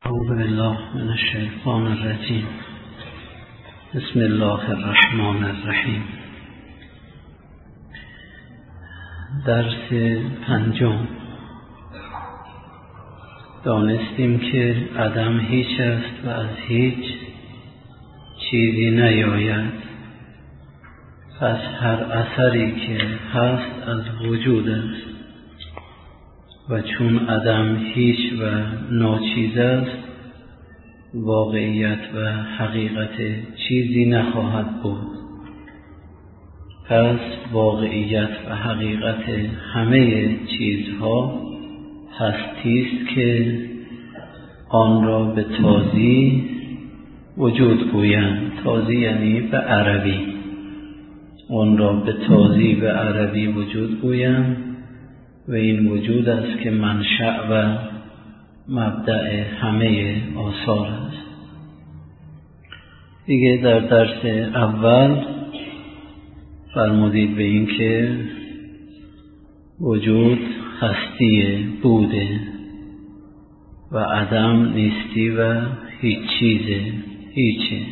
اعوذ بالله من الشیطان الرجیم. بسم الله الرحمن الرحیم. درس پنجم. دانستیم که عدم هیچ است و از هیچ چیزی نیاید، پس هر اثری که هست از وجود است و چون عدم هیچ و ناچیز است، واقعیت و حقیقت چیزی نخواهد بود. پس واقعیت و حقیقت همه چیزها هستی است که آن را به تازی وجود گویند. تازی یعنی به عربی. آن را به تازی به عربی وجود گویند و این وجود است که منشأ و مبدأ همه آثار است. دیگه در درس اول فرمودید به این که وجود هستی بوده و عدم نیستی و هیچ چیزه، هیچه.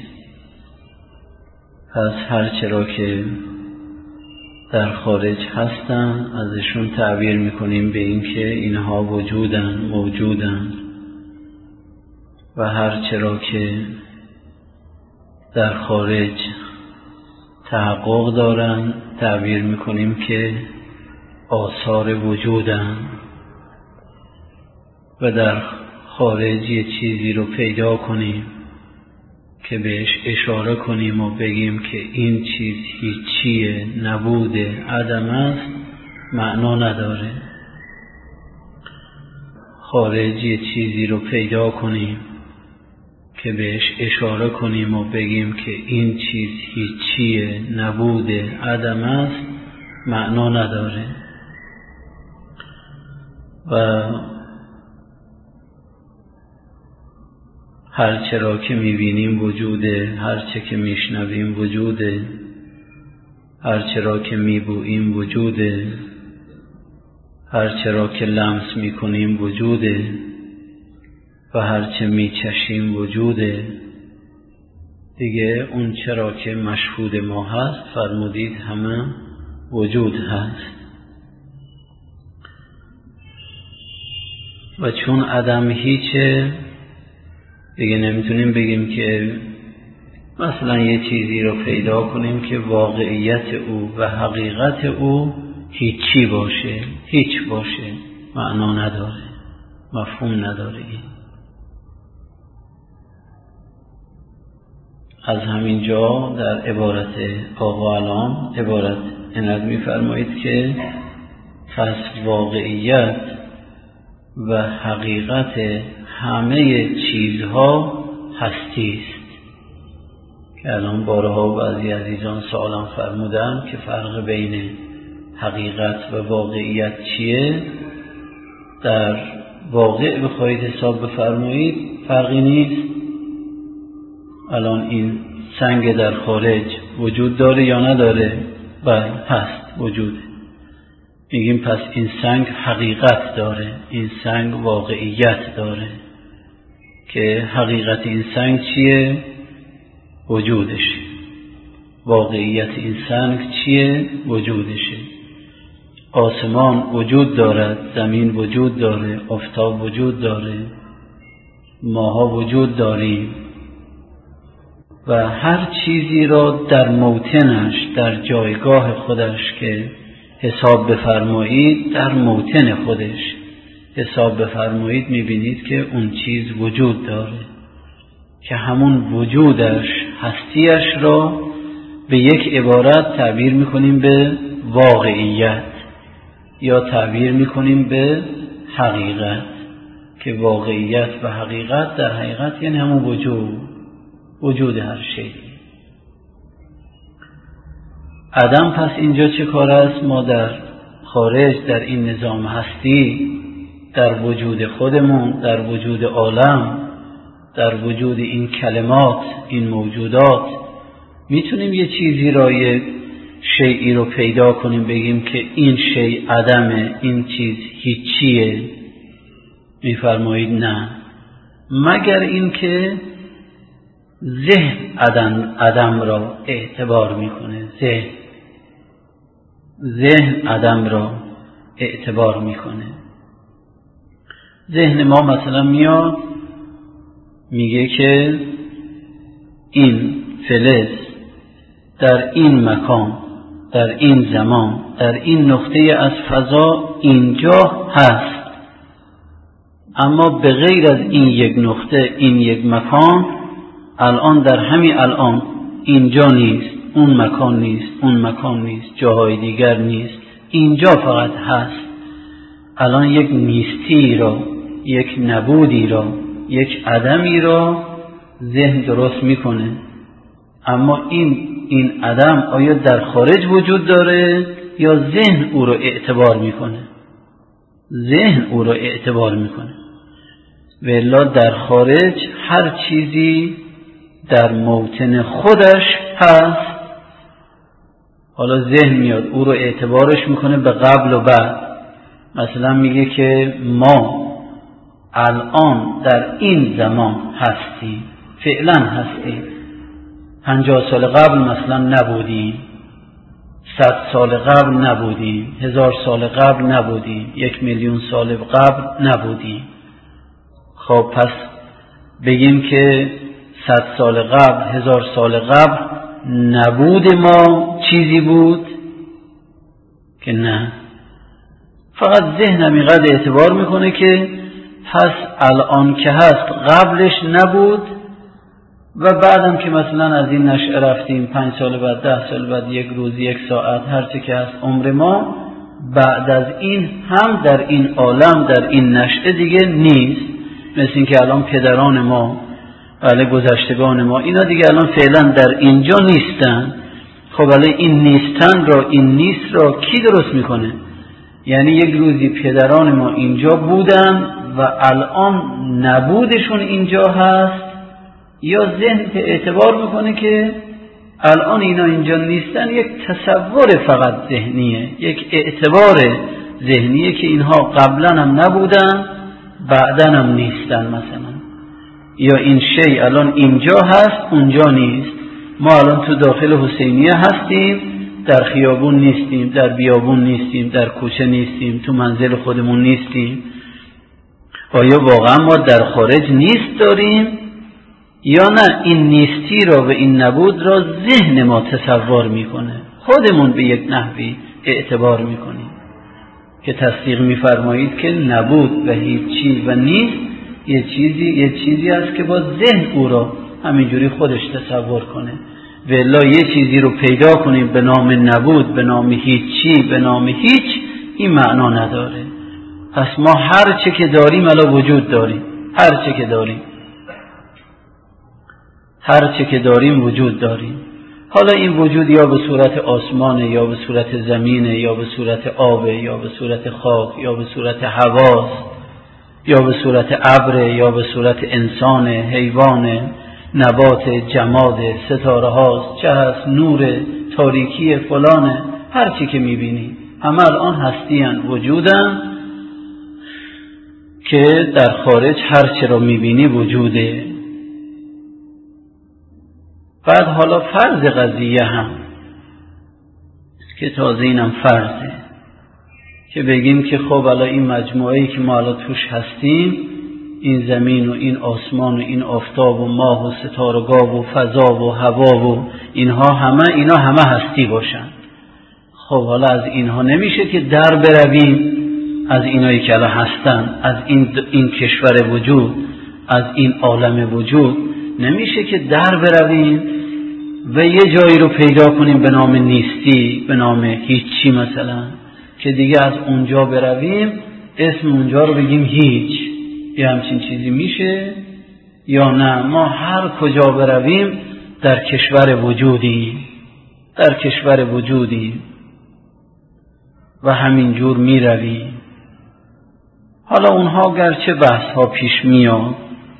پس هرچرا که در خارج هستن ازشون تعبیر میکنیم به این که اینها وجودن، موجودن، و هرچرا که در خارج تحقق دارن تعبیر میکنیم که آثار وجودن. و در خارج یه چیزی رو پیدا کنیم که بهش اشاره کنیم و بگیم که این چیز هیچیه، نبوده، عدم است، معنا نداره. خارج یه چیزی رو پیدا کنیم که بهش اشاره کنیم و بگیم که این چیز هیچیه، نبوده، عدم است، معنا نداره. و هرچرا که میبینیم وجوده، هرچه که میشنویم وجوده، هرچرا که میبوییم وجوده، هرچرا که لمس میکنیم وجوده و هرچه میچشیم وجوده. دیگه اون چرا که مشهود ما هست فرمودید همه وجود هست. و چون عدم هیچه، دیگه نمیتونیم بگیم که مثلا یه چیزی رو پیدا کنیم که واقعیت او و حقیقت او هیچی باشه، هیچ باشه، معنا نداره، مفهوم نداره. از همین جا در عبارت آقا علام عبارت اینت میفرمایید که پس واقعیت و حقیقت همه چیزها هستی است. که الان بارها بعضی عزیزان سوالم فرمودن که فرق بین حقیقت و واقعیت چیه. در واقع بخواهید حساب بفرمایید فرقی نیست. الان این سنگ در خارج وجود داره یا نداره؟ بله هست، وجوده. میگیم پس این سنگ حقیقت داره، این سنگ واقعیت داره. که حقیقت این سنگ چیه؟ وجودشه. واقعیت این سنگ چیه؟ وجودشه. آسمان وجود دارد، زمین وجود داره، آفتاب وجود داره، ماها وجود داریم و هر چیزی را در موطنش، در جایگاه خودش که حساب بفرمایید، در موطن خودش حساب بفرمایید، میبینید که اون چیز وجود داره که همون وجودش، هستیش را به یک عبارت تعبیر میکنیم به واقعیت یا تعبیر میکنیم به حقیقت. که واقعیت و حقیقت در حقیقت یعنی همون وجود هر شیء. عدم پس اینجا چه کار است؟ ما در خارج، در این نظام هستی، در وجود خودمون، در وجود عالم، در وجود این کلمات، این موجودات، میتونیم یه چیزی را، یه شیئی رو پیدا کنیم بگیم که این شیء عدمه، این چیز هیچیه؟ میفرمایید نه، مگر اینکه ذهن عدم را اعتبار میکنه. ذهن عدم را اعتبار میکنه. ذهن ما مثلا میاد میگه که این فلز در این مکان، در این زمان، در این نقطه از فضا اینجا هست، اما به غیر از این یک نقطه، این یک مکان، الان در همین الان اینجا نیست، اون مکان نیست، اون مکان نیست، جاهای دیگر نیست، اینجا فقط هست. الان یک نیستی را، یک نبودی را، یک عدمی را ذهن درست میکنه. اما این عدم آیا در خارج وجود داره یا ذهن او رو اعتبار میکنه؟ ذهن او رو اعتبار میکنه. و الا در خارج هر چیزی در موطن خودش هست. حالا ذهن میاد او رو اعتبارش میکنه به قبل و بعد. مثلا میگه که ما الان در این زمان هستیم، فعلا هستیم، 50 سال قبل مثلا نبودیم، 100 سال قبل نبودیم، 1000 سال قبل نبودیم، 1,000,000 سال قبل نبودیم. خب پس بگیم که 100 سال قبل، 1000 سال قبل نبود ما چیزی بود که نه. فقط ذهن همینقدر اعتبار میکنه که پس الان که هست قبلش نبود، و بعدم که مثلا از این نشأه رفتیم 5 سال بعد، 10 سال بعد، 1 روز، 1 ساعت، هرچه که هست عمر ما، بعد از این هم در این عالم، در این نشأه دیگه نیست. مثل این که الان پدران ما، بله گذشتگان ما، اینا دیگه الان فعلا در اینجا نیستن. خب بله این نیستن را، این نیست را کی درست میکنه؟ یعنی یک روزی پدران ما اینجا بودن و الان نبودشون اینجا هست، یا ذهن که اعتبار میکنه که الان اینا اینجا نیستن، یک تصور فقط ذهنیه، یک اعتبار ذهنیه که اینها قبلا هم نبودن بعدن هم نیستن مثلا. یا این شی الان اینجا هست اونجا نیست. ما الان تو داخل حسینیه هستیم، در خیابون نیستیم، در بیابون نیستیم، در کوچه نیستیم، تو منزل خودمون نیستیم. آیا واقعا ما در خارج نیست داریم یا نه این نیستی را و این نبود را ذهن ما تصور میکنه، خودمون به یک نحوی اعتبار میکنیم که تصدیق میفرمایید که نبود و هیچی و نیست یه چیزی است که با ذهن او را همینجوری خودش تصور کنه. و الا یه چیزی رو پیدا کنیم به نام نبود، به نام هیچی، به نام هیچ، این معنا نداره. پس ما هر چه که داریم الان وجود داریم، هر چه که داریم وجود داریم. حالا این وجود یا به صورت آسمانه، یا به صورت زمینه، یا به صورت آبه، یا به صورت خاک، یا به صورت هواست، یا به صورت ابر، یا به صورت انسان، حیوان، نبات، جماد، ستاره هاست، چه هست، نور، تاریکی، فلانه، هر چی که میبینی همه الان هستیان، وجودن که در خارج هر چی رو میبینی وجوده. بعد حالا فرض قضیه هم که تازه اینم فرضه که بگیم که خب حالا این مجموعه‌ای که ما حالا توش هستیم، این زمین و این آسمان و این آفتاب و ماه و ستارگاه و فضا و هوا و اینا همه هستی باشن. خب حالا از اینها نمیشه که در برویم، از اینایی که الان هستن، از این کشور وجود، از این عالم وجود نمیشه که در برویم و یه جایی رو پیدا کنیم به نام نیستی، به نام هیچی مثلا، که دیگه از اونجا برویم اسم اونجا رو بگیم هیچ. یه همچین چیزی میشه یا نه؟ ما هر کجا برویم در کشور وجودی و همینجور میرویم. حالا اونها گرچه بحث ها پیش میاد،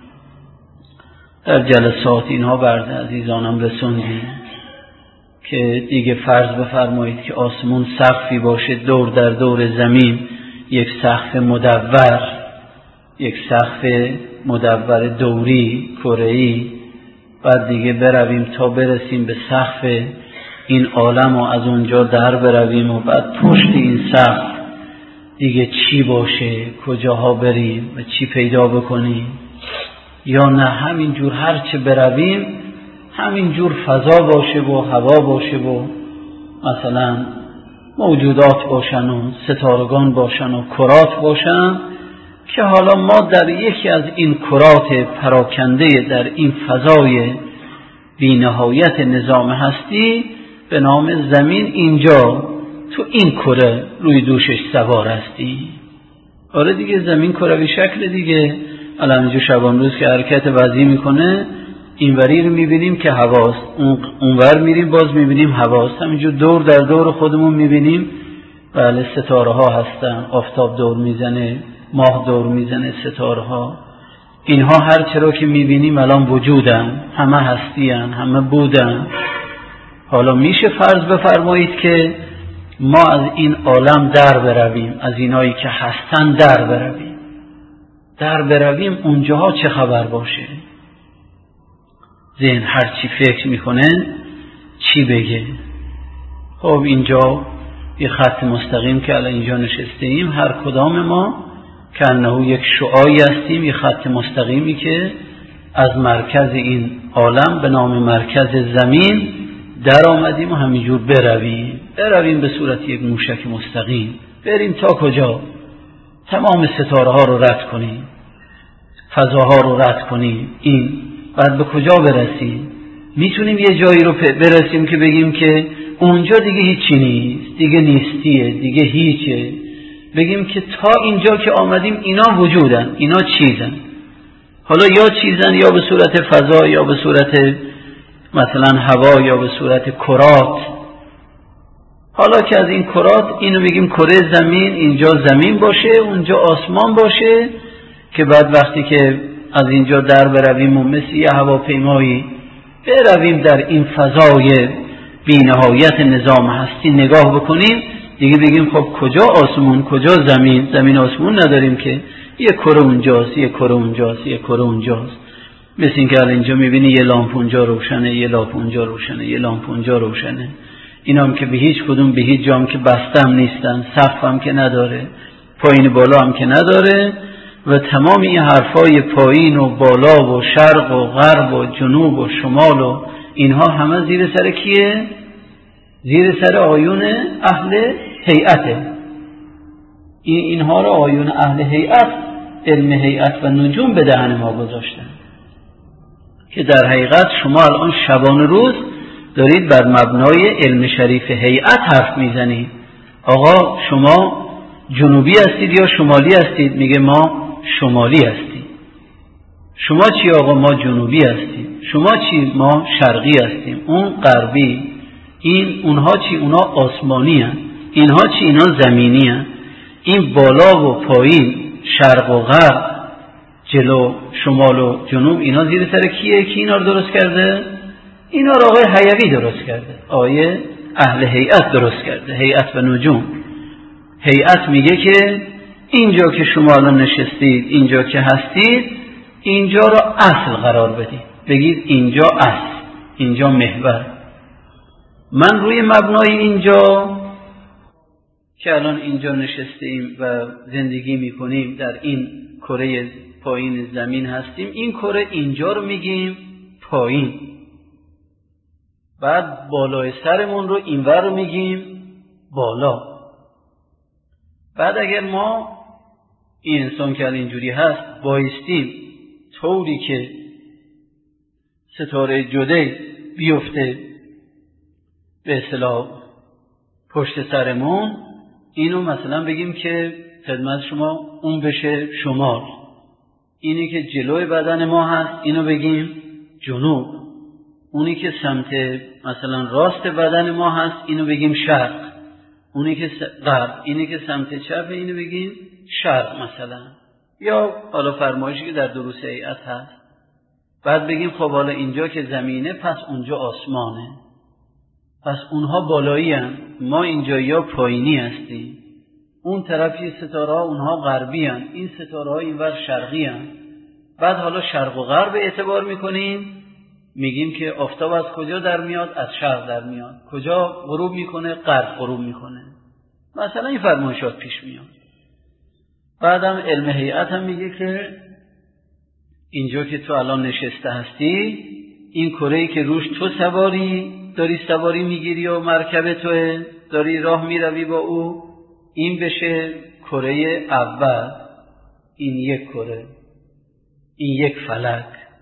در جلسات اینها برده عزیزانم رسوندیم که دیگه فرض بفرمایید که آسمون سقفی باشه دور در دور زمین، یک سقف مدور، یک سقف مدور دوری کره‌ای، بعد دیگه برویم تا برسیم به سقف این عالم و از اونجا در برویم و بعد پشت این سقف دیگه چی باشه، کجاها بریم و چی پیدا بکنیم، یا نه همینجور هر چه برویم همینجور فضا باشه و هوا باشه و مثلا موجودات باشن و ستارگان باشن و کرات باشن که حالا ما در یکی از این کرات پراکنده در این فضای بی‌نهایت نظام هستی به نام زمین اینجا تو این کره روی دوشش سوار هستی. آره دیگه، زمین کروی شکل دیگه. الان اینجا شبان روز که حرکت وضعی میکنه اینوری رو میبینیم که هواست، اونور میریم باز میبینیم هواست، همینجور دور در دور خودمون میبینیم بله ستاره ها هستن، آفتاب دور میزنه، ماه دور میزنه، ستاره ها، اینها هر چرا که میبینیم الان وجودن، همه هستیان، همه بودن. حالا میشه فرض بفرمایید که ما از این عالم در برویم، از اینایی که هستن در برویم اونجاها چه خبر باشه؟ ذهن هر چی فکر میکنه چی بگه؟ خب اینجا یه خط مستقیم که الان اینجا نشسته ایم، هر کدام ما که انه یک شعاعی هستیم، یه خط مستقیمی که از مرکز این عالم به نام مرکز زمین در آمدیم و همینجور برویم به صورت یک موشک مستقیم. بریم تا کجا؟ تمام ستاره ها رو رد کنیم، فضاها رو رد کنیم. این بعد به کجا برسیم؟ میتونیم یه جایی رو برسیم که بگیم که اونجا دیگه هیچی نیست، دیگه نیستیه، دیگه هیچه. بگیم که تا اینجا که آمدیم اینا وجودن، اینا چیزن. حالا یا چیزن یا به صورت فضا یا به صورت مثلا هوا یا به صورت کرات. حالا که از این کرات اینو بگیم کره زمین، اینجا زمین باشه، اونجا آسمان باشه، که بعد وقتی که از اینجا در برویم و مثل یه هواپیمایی برویم در این فضای بی‌نهایت نظام هستی نگاه بکنیم، دیگه بگیم خب کجا آسمون، کجا زمین؟ زمین آسمون نداریم که، یه کره اونجاست، یه کره اونجاست، یه کره اونجاست. مثل این که الان اینجا میبینی یه لامپ اونجا روشنه، یه لامپ اونجا روشنه، یه لامپ اونجا روشنه. اینا هم که به هیچ کدوم به هیچ جام که بسته هم نیستن، سقف هم که نداره، پایین بالا هم که نداره، و تمام این حرفای پایین و بالا و شرق و غرب و جنوب و شمال و اینها همه زیر سر کیه؟ زیر سر آیون اهل هیئته. اینها رو آیون اهل هیئت، علم هیئت و نجوم به دهن ما گذاشتن که در حقیقت شما الان شبانه روز دارید بر مبنای علم شریف هیئت حرف میزنید. آقا شما جنوبی هستید یا شمالی هستید؟ میگه ما شمالی هستیم. شما چی آقا؟ ما جنوبی هستیم. شما چی؟ ما شرقی هستیم. اون غربی. اونها چی؟ اونها آسمانی هستند. اینها چی؟ اینا زمینی هستند. این بالا و پایین، شرق و غرب، جلو شمال و جنوب، اینا زیر سر کیه؟ کی اینا رو درست کرده؟ اینا رو آقای حیوی درست کرده، آقای اهل هیئت درست کرده، هیئت و نجوم. هیئت میگه که اینجا که شما الان نشستید، اینجا که هستید، اینجا رو اصل قرار بدید، بگید اینجا اصل، اینجا محور. من روی مبنای اینجا که الان اینجا نشسته ایم و زندگی میکنیم، در این کره پایین زمین هستیم، این کره اینجا رو میگیم پایین. بعد بالای سرمون رو اینور رو میگیم بالا. بعد اگر ما این انسان که اینجوری هست بایستیم طوری که ستاره جدی بیفته به اصطلاح پشت سرمون، اینو مثلا بگیم که خدمت شما اون بشه شمال، اینی که جلوی بدن ما هست اینو بگیم جنوب، اونی که سمت مثلا راست بدن ما هست اینو بگیم شرق، اونی که غرب، اینی که سمت چپ اینو بگیم شرق مثلا. یا حالا فرمایشی که در دروس هیئت هست، بعد بگیم خب حالا اینجا که زمینه پس اونجا آسمانه، پس اونها بالایی هستن، ما اینجا یا پایینی هستیم، اون طرفی ستاره ها اونها غربی هستن، این ستاره ها اینور شرقی هستن. بعد حالا شرق و غرب اعتبار میکنیم، میگیم که آفتاب از کجا در میاد؟ از شرق در میاد. کجا غروب میکنه؟ غرب غروب میکنه. مثلا این فرمایشات پیش میاد. بعدم علم هیئت هم میگه که اینجا که تو الان نشسته هستی، این کره‌ای که روش تو داری سواری میگیری و مرکب توه، داری راه میروی با او، این بشه کره اول، این یک کره، این یک فلک.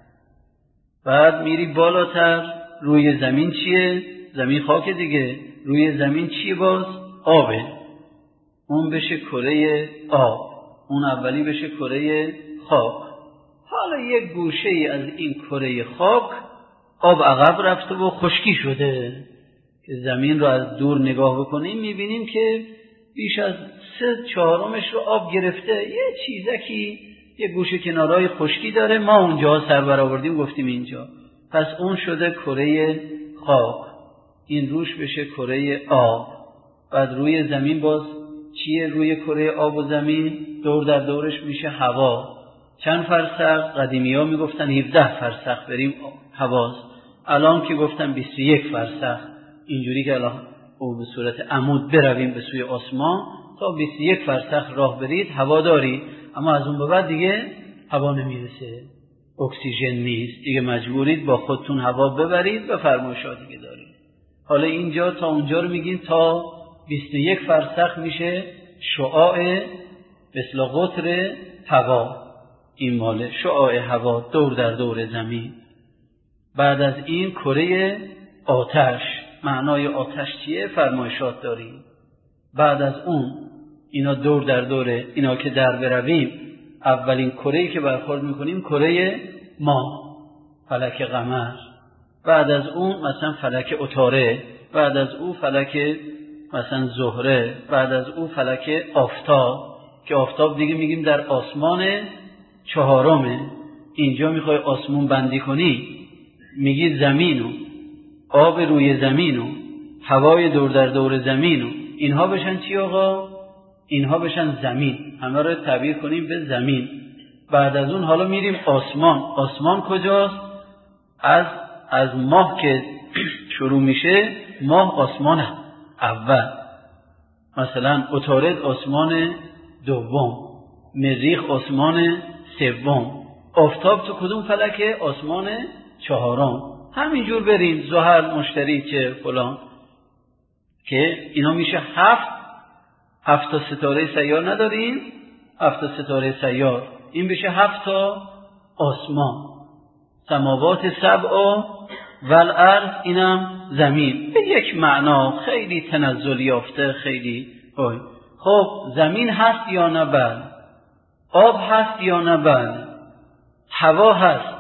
بعد میری بالاتر، روی زمین چیه؟ زمین خاک دیگه. روی زمین چیه باز؟ آبه. اون بشه کره آب، اون اولی بشه کره خاک. حالا یک گوشه ای از این کره خاک آب عقب رفته و خشکی شده که زمین رو از دور نگاه بکنیم میبینیم که بیش از 3/4 رو آب گرفته. یه چیزکی یه گوشه کنارهای خشکی داره، ما اونجا سر برآوردیم گفتیم اینجا، پس اون شده کره خاک، این روش بشه کره آب. بعد روی زمین باز چیه؟ روی کره آب و زمین دور در دورش میشه هوا. چند فرسخ؟ قدیمی ها میگفتن 17 فرسخ بریم هواست، الان که گفتن 21 فرسخ. اینجوری که الان او به صورت عمود برویم به سوی آسمان، تا 21 فرسخ راه برید هوا دارید، اما از اون به بعد دیگه هوا نمیرسه، اکسیژن نیست دیگه، مجبورید با خودتون هوا ببرید و فرمایشاتی که دارید. حالا اینجا تا اونجا رو میگین تا 21 فرسخ میشه شعاع مثل قطر هوا، این مال شعاع هوا دور در دور زمین. بعد از این کره آتش، معنای آتش چیه؟ فرمایشات داریم. بعد از اون اینا دور در دوره، اینا که در برویم، اولین کره‌ای که برخورد میکنیم کره ماه، فلک قمر. بعد از اون مثلا فلک عطارد، بعد از اون فلک مثلا زهره، بعد از اون فلک آفتاب، که آفتاب دیگه میگیم در آسمان 4. اینجا میخوای آسمون بندی کنی، میگی زمینو، آب روی زمینو، هوای دور در دور زمینو، اینها بشن چی آقا؟ اینها بشن زمین، همه رو تعبیر کنیم به زمین. بعد از اون حالا میریم آسمان. آسمان کجاست؟ از ماه که شروع میشه، ماه آسمان اول، مثلا عطارد آسمان 2، مریخ آسمان 3، آفتاب تو کدوم فلکه؟ آسمان 4. همینجور بریم زحل، مشتری، چه فلان، که اینا میشه 7 تا ستاره سیار نداریم، 7 تا ستاره سیار، این بشه 7 تا آسمان. سماوات 7 و الارض، اینم زمین. به یک معنا خیلی تنزل یافته، خیلی های. خب زمین هست یا نه؟ بله. آب هست یا نه؟ بله. هوا هست،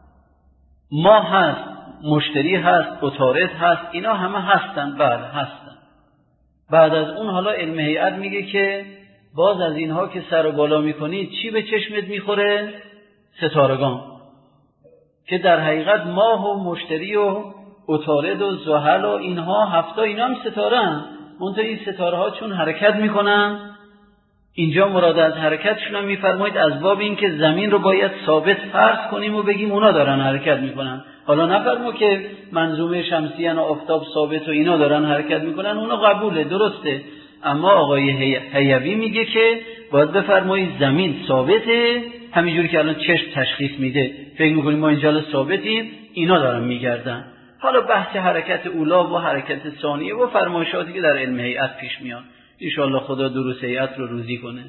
ماه هست، مشتری هست، عطارد هست، اینا همه هستن. بله هستن. بعد از اون حالا علم هیئت میگه که باز از اینها که سر و بالا میکنی چی به چشمت میخوره؟ ستارگان، که در حقیقت ماه و مشتری و عطارد و زحل و اینها 7 اینا هم ستاره هستن، منتها این ستاره ها چون حرکت میکنن، اینجا مراد از حرکتشون هم میفرمایید از باب این که زمین رو باید ثابت فرض کنیم و بگیم اونا دارن حرکت میکنن. حالا نفرمو که منظومه شمسی و آفتاب ثابت و اینا دارن حرکت میکنن، اونا قبوله، درسته، اما آقای حیوی میگه که باید بفرمایید زمین ثابته، همینجوری که الان چشم تشخیص میده، فکر میکنیم ما اینجا ثابتیم، اینا دارن میگردن. حالا بحث حرکت اولا و حرکت ثانیه و فرمایشاتی که در علم هیئت پیش میاد، انشاءالله خدا دروس هیئت رو روزی کنه.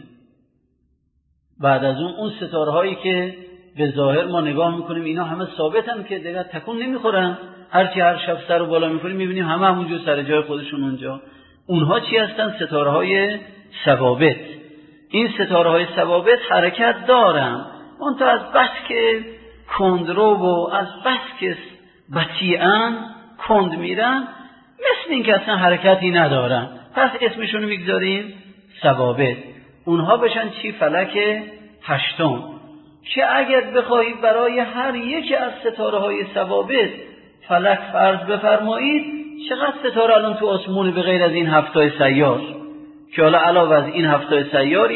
بعد از اون ستاره هایی که به ظاهر ما نگاه میکنیم اینا همه ثابتن که دیگه تکون نمیخورن، هرچی هر شب سر رو بالا میکنیم میبینیم همه همونجور سر جای خودشون اونجا. اونها چی هستن؟ ستاره های ثوابت. این ستاره های ثوابت حرکت دارن، منتها از بس که کندرو و از بس که بطیئن، کند میرن، مثل این که اصلا حرکتی ندارن، پس اسمشونو میگذاریم ثوابت. اونها بشن چی؟ فلک 8، که اگر بخواهید برای هر یک از ستاره های ثوابت فلک فرض بفرمایید، چقدر ستاره الان تو آسمون به غیر از این 7 سیار، که حالا علاوه از این 7 سیار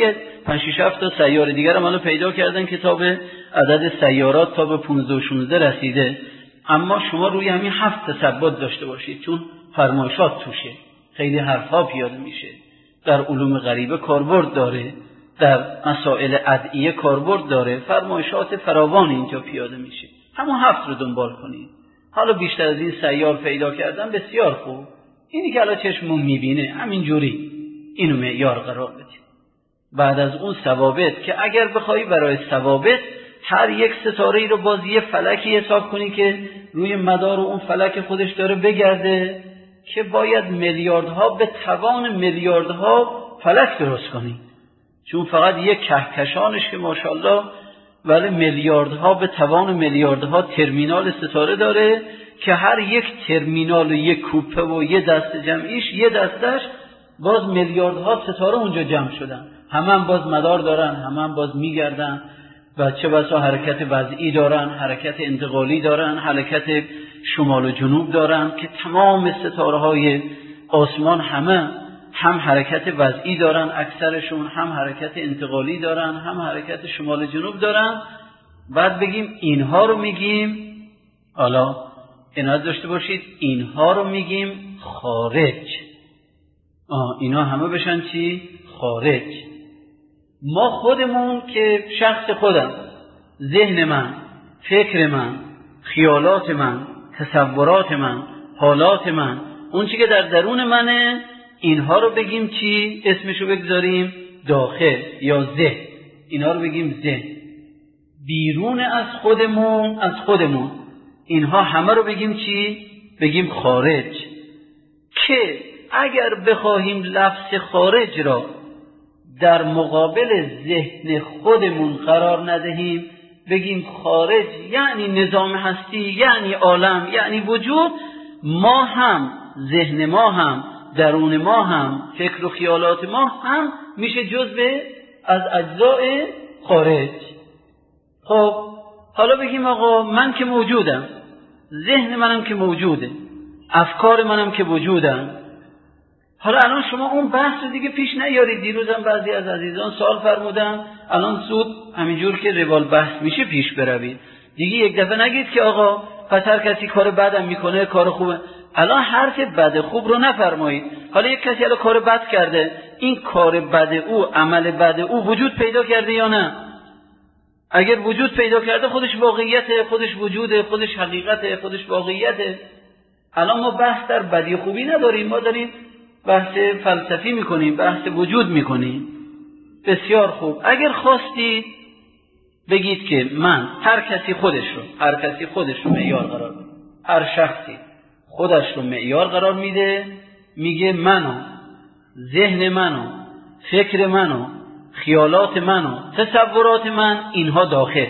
5-6 تا سیاره دیگر هم الان پیدا کردن که تا به عدد سیارات تا به 15 و 16 رسیده. اما شما روی همین 7 تثبت داشته باشید، چون فرمایشات توشه، خیلی حرفا پیاده میشه، در علوم غریبه کاربرد داره، در مسائل ادعیه کاربرد داره، فرمایشات فراوان اینجا پیاده میشه. همون 7 رو دنبال کنید. حالا بیشتر از این سیار پیدا کردن بسیار خوب، اینی که الان چشمون میبینه همینجوری اینو معیار قرار بدید. بعد از اون ثوابت که اگر بخوای برای ثوابت هر یک ستاره ای رو باز یه فلکی حساب کنی که روی مدار اون فلک خودش داره بگرده، که باید میلیاردها به توان میلیاردها فلک درست کنی، چون فقط یک کهکشانش که ماشاءالله ولی میلیاردها به توان میلیاردها ترمینال ستاره داره که هر یک ترمینال و یک کوپه و یه دست جمعیش یه دستش باز میلیاردها ستاره اونجا جمع شدن، همه باز مدار دارن، همه باز میگردن و چه بسا حرکت وضعی دارن، حرکت انتقالی دارن، حرکت شمال و جنوب دارن که تمام ستاره های آسمان همه هم حرکت وضعی دارن، اکثرشون هم حرکت انتقالی دارن، هم حرکت شمال و جنوب دارن. بعد بگیم اینها رو میگیم، حالا عنایت داشته باشید، اینها رو میگیم خارج. اینا همه بشن چی؟ خارج. ما خودمون که شخص خودم، ذهن من، فکر من، خیالات من، تصورات من، حالات من، اون چی که در درون منه، اینها رو بگیم چی؟ اسمشو بگذاریم داخل یا ذهن. اینها رو بگیم ذهن. بیرون از خودمون اینها همه رو بگیم چی؟ بگیم خارج. که اگر بخواهیم لفظ خارج را در مقابل ذهن خودمون قرار ندهیم، بگیم خارج یعنی نظام هستی، یعنی عالم، یعنی وجود، ما هم ذهن ما هم درون ما هم فکر و خیالات ما هم میشه جزء از اجزای خارج. خب حالا بگیم آقا من که موجودم، ذهن منم که موجوده، افکار منم که وجودم. حالا الان شما اون بحث رو دیگه پیش نیارید. دیروزم بعضی از عزیزان سوال فرمودن، الان زود همینجور که روال بحث میشه پیش بروید دیگه. یک دفعه نگید که آقا پس هر کسی کار بدم میکنه کار خوبه. الان حرف بد خوب رو نفرمایید. حالا یک کسی الان کار بد کرده، این کار بد او، عمل بد او وجود پیدا کرده یا نه؟ اگر وجود پیدا کرده خودش واقعیته، خودش وجوده، خودش حقیقته، خودش واقعیته. الان ما بحث در بدی خوبی نداریم، ما داریم بحث فلسفی میکنیم، بحث وجود میکنیم. بسیار خوب. اگر خواستید بگید که من، هر کسی خودش رو معیار قرار میده، هر شخصی خودش رو معیار قرار میده، میگه منو، ذهن منو، فکر منو، خیالات منو، تصورات من، اینها داخل.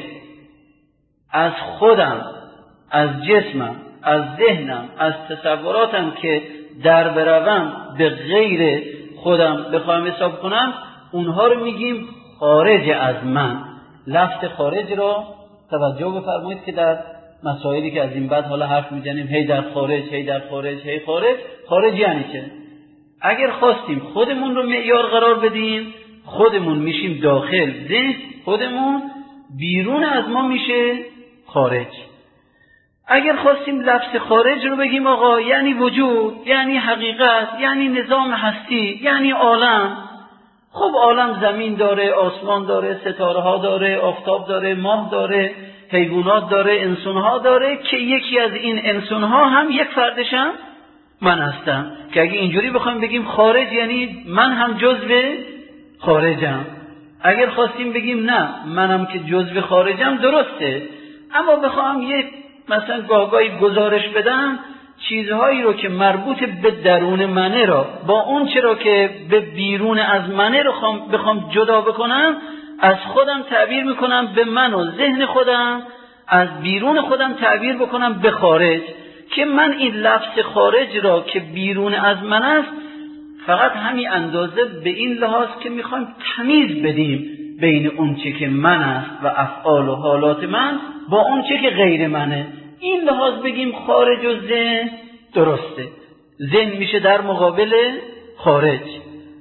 از خودم، از جسمم، از ذهنم، از تصوراتم که در بروم به غیر خودم بخواهم حساب کنم، اونها رو میگیم خارج از من. لفظ خارج را توجه بفرمایید که در مسائلی که از این بعد حالا حرف میزنیم هی در خارج، هی در خارج، هی خارج. خارج یعنی چه؟ اگر خواستیم خودمون رو معیار قرار بدیم، خودمون میشیم داخل ذهن خودمون، بیرون از ما میشه خارج. اگر خواستیم لفظ خارج رو بگیم آقا یعنی وجود، یعنی حقیقت، یعنی نظام هستی، یعنی عالم. خب عالم زمین داره، آسمان داره، ستاره ها داره، آفتاب داره، ماه داره، حیوانات داره، انسان ها داره که یکی از این انسان ها هم یک فردشم من هستم. که اگه اینجوری بخوایم بگیم خارج یعنی من هم جزو خارجم. اگر خواستیم بگیم نه منم که جزو خارجم، درسته. اما بخوام یک مثلا گاهی گزارش بدم، چیزهایی رو که مربوط به درون منه را با اون چرا که به بیرون از منه رو بخوام جدا بکنم، از خودم تعبیر میکنم به من و ذهن خودم، از بیرون خودم تعبیر بکنم به خارج. که من این لفظ خارج را که بیرون از من است، فقط همین اندازه به این لحاظ که میخوایم تمیز بدیم بین اون چه که من است و افعال و حالات من با اون چه که غیر منه، این لحاظ بگیم خارج و ذهن، درسته. ذهن میشه در مقابل خارج.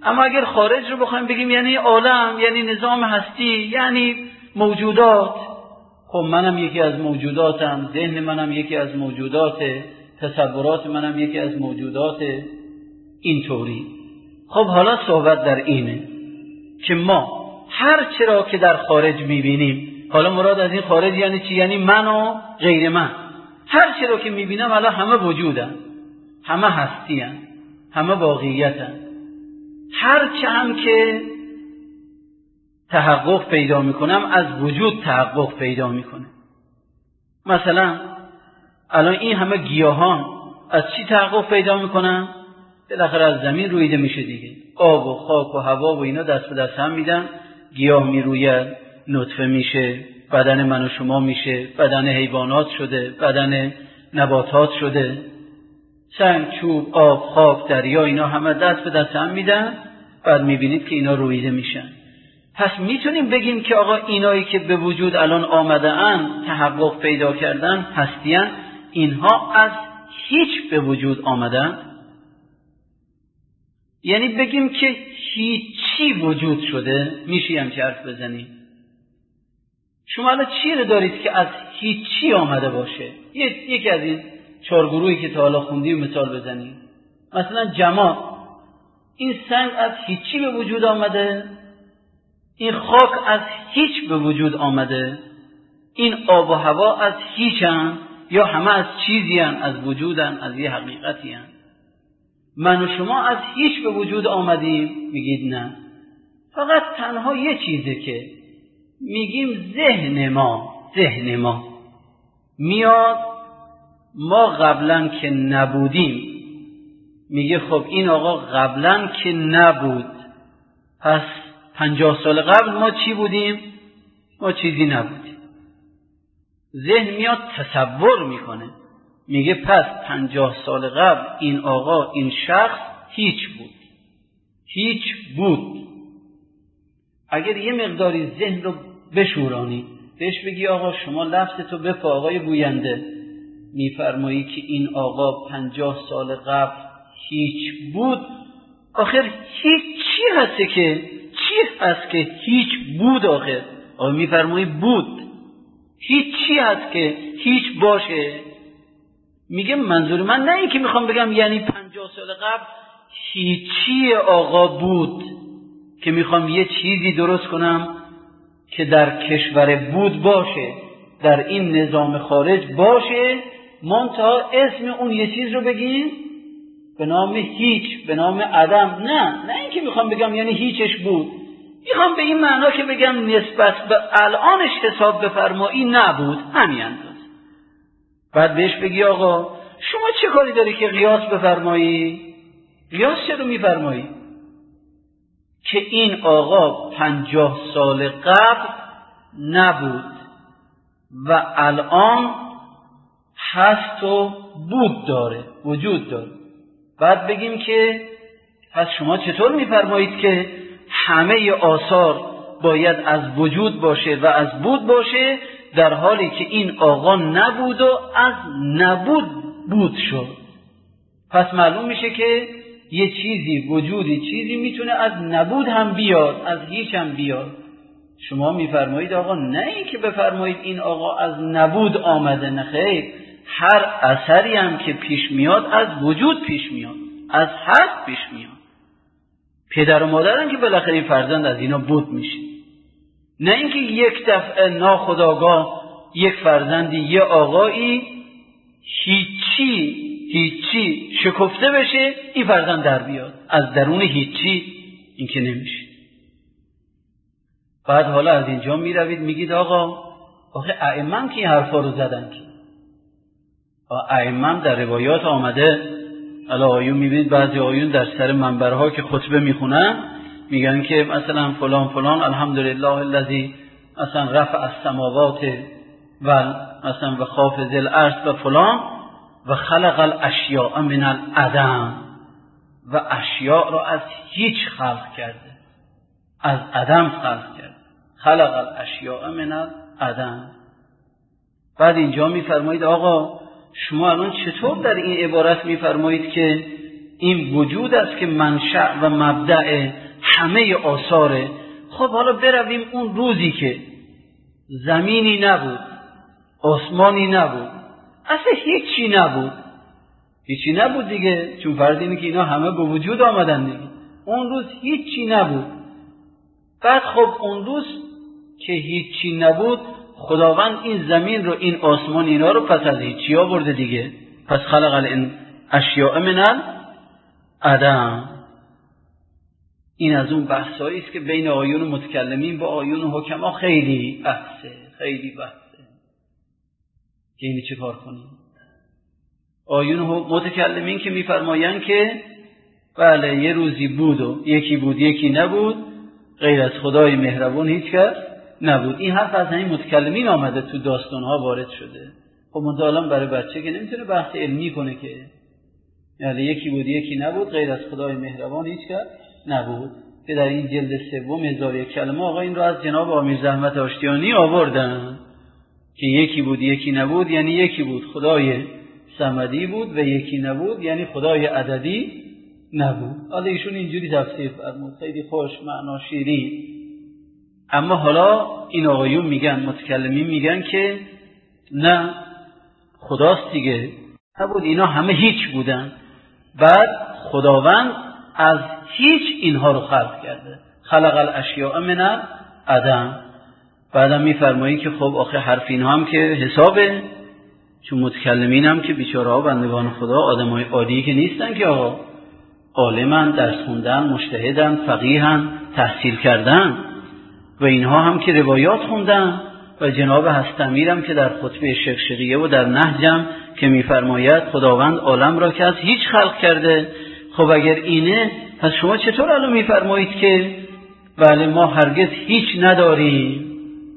اما اگر خارج رو بخوایم بگیم یعنی عالم، یعنی نظام هستی، یعنی موجودات، خب منم یکی از موجوداتم، ذهن منم یکی از موجوداته، تصورات منم یکی از موجوداته، اینطوری. خب حالا صحبت در اینه که ما هر چرا که در خارج میبینیم، حالا مراد از این خارج یعنی چی؟ یعنی من و غیر من. هر چرا که میبینم حالا همه وجودن، همه هستی‌اند، همه واقعیتن. هر چه هم که تحقق پیدا میکنم از وجود تحقق پیدا میکنه. مثلا الان این همه گیاهان از چی تحقق پیدا میکنن؟ بالاخره از زمین رویده میشه دیگه. آب و خاک و هوا و اینا دست به دست هم میدن، گیاه میروید، نطفه میشه، بدن من و شما میشه، بدن حیوانات شده، بدن نباتات شده، سنگ، چوب، آب، خاک، دریا، اینا همه دست به دست هم میدن، بعد میبینید که اینا رویده میشن. پس میتونیم بگیم که آقا اینایی که به وجود الان آمده اند، تحقق پیدا کردن، هستیان، اینها از هیچ به وجود آمدن؟ یعنی بگیم که هیچی وجود شده؟ میشه هم که حرف بزنیم. شما الان چی رو دارید که از هیچی آمده باشه؟ یکی از این 4 گروهی که تا حالا خوندیم مثال بزنیم. مثلا جماد، این سنگ از هیچی به وجود آمده؟ این خاک از هیچ به وجود آمده؟ این آب و هوا از هیچن یا همه از چیزی هن، از وجودن، از یه حقیقتی هن؟ من و شما از هیچ به وجود آمدیم؟ میگید نه، فقط تنها یه چیزه که میگیم ذهن ما میاد، ما قبلا که نبودیم، میگه خب این آقا قبلا که نبود، پس 50 سال قبل ما چی بودیم؟ ما چیزی نبودیم. ذهن میاد تصور میکنه، میگه پس 50 سال قبل این آقا، این شخص هیچ بود. اگر یه مقداری ذهن رو بشورانی، بهش بگی آقا شما لفظتو بپا، آقای گوینده، میفرمایی که این آقا 50 سال قبل هیچ بود. آخر هیچ چی هست که هیچ بود؟ آخر آقا میفرمایی بود. هیچ چی هست که هیچ باشه؟ میگه منظور من نه این که میخوام بگم یعنی 50 سال قبل هیچی آقا بود که میخوام یه چیزی درست کنم که در کشور بود باشه، در این نظام خارج باشه، منتها اسم اون یه چیز رو بگیم به نام هیچ، به نام عدم. نه این که میخوام بگم یعنی هیچش بود، میخوام به این معنا که بگم نسبت به الانش حساب بفرمایی نبود، همین انداز. بعد بهش بگی آقا شما چه کاری داری که قیاس بفرمایی؟ قیاس چرا میفرمایی؟ که این آقا 50 سال قبل نبود و الان هست و بود داره، وجود داره. بعد بگیم که پس شما چطور میفرمایید که همه آثار باید از وجود باشه و از بود باشه، در حالی که این آقا نبود و از نبود بود شد؟ پس معلوم میشه که یه چیزی، وجودی، چیزی میتونه از نبود هم بیاد، از هیچ هم بیاد. شما میفرمایید آقا نه این که بفرمایید این آقا از نبود آمده، نه خیر، هر اثری هم که پیش میاد از وجود پیش میاد، از هست پیش میاد. پدر و مادرن که بالاخره این فرزند از اینا بود میشه، نه اینکه یک دفعه ناخودآگاه یک فرزندی، یه آقایی هیچی شکفته بشه، این فرزند در بیاد از درون هیچی. این که نمیشه. بعد حالا از اینجا میروید میگید آقا آخه ائمه که این حرفا رو زدن، که ائمه در روایات آمده، الا آیون میبینید بعضی آیون در سر منبرها که خطبه میخونن میگن که مثلا فلان فلان الحمدلله الذی مثلا رفع السماوات و مثلا و خافض الارض و فلان و خلق الاشیاء من العدم، و اشیاء را از هیچ خلق کرده، از عدم خلق کرده. خلق الاشیاء من العدم. بعد اینجا میفرمایید آقا شما الان چطور در این عبارت میفرمایید که این وجود است که منشأ و مبدأ همه آثاره. خب حالا برویم اون روزی که زمینی نبود، آسمانی نبود، اصلا هیچی نبود دیگه، چون فرض اینه که اینا همه به وجود آمدن دیگه. اون روز هیچی نبود. بعد خب اون روز که هیچی نبود، خداوند این زمین رو، این آسمان، اینا رو پس از هیچی آورده دیگه. پس خلق الاشیاء من العدم. این از اون بحثایی است که بین آیون متکلمین با آیون حکما خیلی بحثه که اینو چه کار کنیم. آیون متکلمین که میفرمایند که بله یه روزی بود و یکی بود یکی نبود، غیر از خدای مهربون هیچ کس نبود. این حرف از همین متکلمین آمده، تو داستانها وارد شده. خب منتها برای بچه که نمیتونه بحث علمی کنه که یعنی یکی بود یکی نبود، غیر از خدای مهربان هیچ کس نبود، که در این جلد 3 کلمه آقا این رو از جناب آمیرزا احمد آشتیانی آوردن که یکی بود یکی نبود یعنی یکی بود خدای صمدی بود و یکی نبود یعنی خدای عددی نبود. حالا ایشون اینجوری تفسیر فرمود، خیلی خوش معنا شیرین. اما حالا این آقایون میگن، متکلمین میگن که نه، خداست دیگه، نبود، اینا همه هیچ بودن. بعد خداوند از هیچ اینها رو خلق کرده، خلق الاشیاء من العدم. بعدم میفرمایی که خب آخه حرف اینها هم که حسابه، چون متکلمین هم که بیچاره ها بندگان خدا آدمای عادی که نیستن که آقا، عالمن، درس خوندن، مجتهدن، فقیهن، تحصیل کردن، و اینها هم که روایات خوندن. و جناب هستمیر هم که در خطبه شقشقیه و در نهجم که میفرماید خداوند عالم را که از هیچ خلق کرده. خب اگر اینه، پس شما چطور الان میفرمایید که بله ما هرگز هیچ نداریم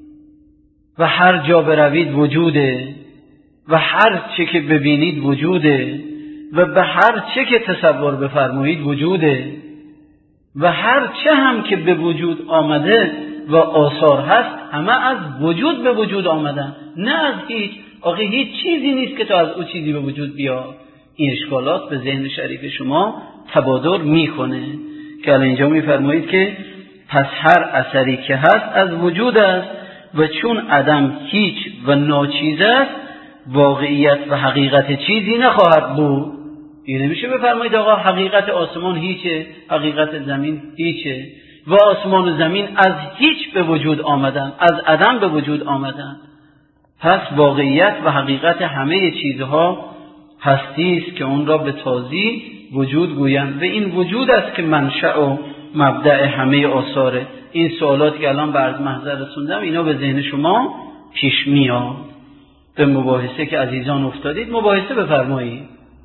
و هر جا بروید وجوده و هر چه که ببینید وجوده و به هر چه که تصور بفرمایید وجوده و هر چه هم که به وجود آمده و آثار هست همه از وجود به وجود آمدن، نه از هیچ. آخه هیچ چیزی نیست که تا از او چیزی به وجود بیاد. این اشکالات به ذهن شریف شما تبادر میکنه که الان اینجا میفرمایید که پس هر اثری که هست از وجود است و چون عدم هیچ و ناچیز است واقعیت و حقیقت چیزی نخواهد بود. این نمیشه بفرمایید آقا حقیقت آسمان هیچه، حقیقت زمین هیچه، و آسمان و زمین از هیچ به وجود آمدن، از عدم به وجود آمدن. پس واقعیت و حقیقت همه چیزها هستی است که اون را به تازی وجود گویند و این وجود است که منشأ و مبدأ همه آثاره. این سوالاتی که الان به عرض محضر رسوندم اینا به ذهن شما پیش میاد. به مباحثه که عزیزان افتادید مباحثه بفرمایید،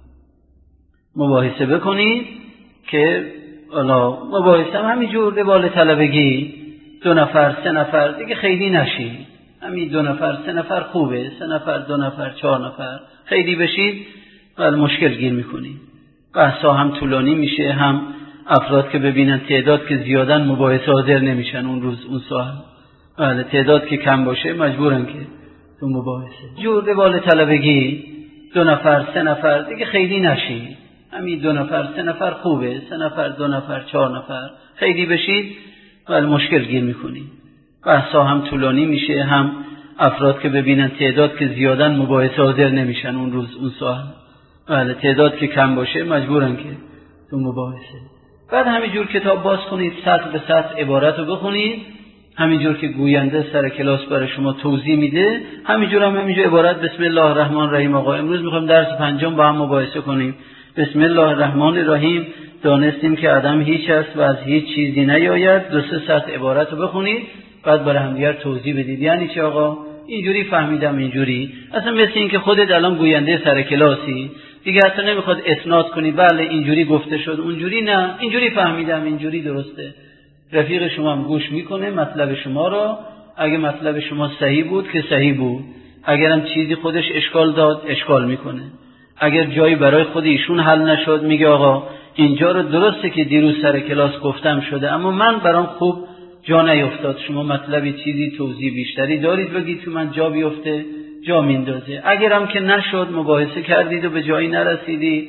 مباحثه بکنید که حالا مباحثه هم همینجور روال طلبگی 2 نفر 3 نفر دیگه خیلی نشید، همین 2 نفر 3 نفر خوبه، 3 نفر 2 نفر 4 نفر خیلی بشید ولی مشکل گیر میکنید. بحثا هم طولانی میشه، هم افراد که ببینن تعداد که زیادن مباحثه حاضر نمیشن اون روز اون ساعت، ولی تعداد که کم باشه مجبورن که تو مباحثه. جور روال طلبگی 2 نفر 3 نفر دیگه خیلی نشید، همین 2 نفر 3 نفر خوبه، 3 نفر 2 نفر 4 نفر خیلی بشید ولی مشکل گیر میکنید. بحثا هم طولانی میشه، هم افراد که ببینن تعداد که زیادن مباحثه حاضر نمیشن اون روز اون ساعت، ولی تعداد که کم باشه مجبورن که تو مباحثه. بعد همینجور کتاب باز کنید، سطر به سطر عبارت رو بخونید، همینجور که گوینده سر کلاس برای شما توضیح میده همینجور هم همینجور عبارت بسم الله الرحمن الرحیم. آقا امروز میخوایم درس 5 با هم مباحثه کنیم. بسم الله الرحمن الرحیم. دانستیم که عدم هیچ است و از هیچ چیزی نیاید. 2-3 سطر عبارت رو بخونید بعد برای هم دیگر توضیح بدید. یعنی چی آقا؟ اینجوری فهمیدم، اینجوری. اصلا مثل این که خودت الان گوینده سر کلاسی دیگه، اصلا نمیخواد اسناد کنی بله اینجوری گفته شد اونجوری، نه اینجوری فهمیدم اینجوری درسته. رفیق شما هم گوش میکنه مطلب شما را، اگه مطلب شما صحیح بود که صحیح بود، اگرم چیزی خودش اشکال داد اشکال میکنه، اگر جایی برای خود ایشون حل نشد میگه آقا اینجا رو درسته که دیروز سر کلاس گفتم شده اما من برام خوب جا نیفتاد، شما مطلبی چیزی توضیح بیشتری دارید بگید که من جا بیفته جا میندازه. اگرم که نشد مباحثه کردید و به جایی نرسیدید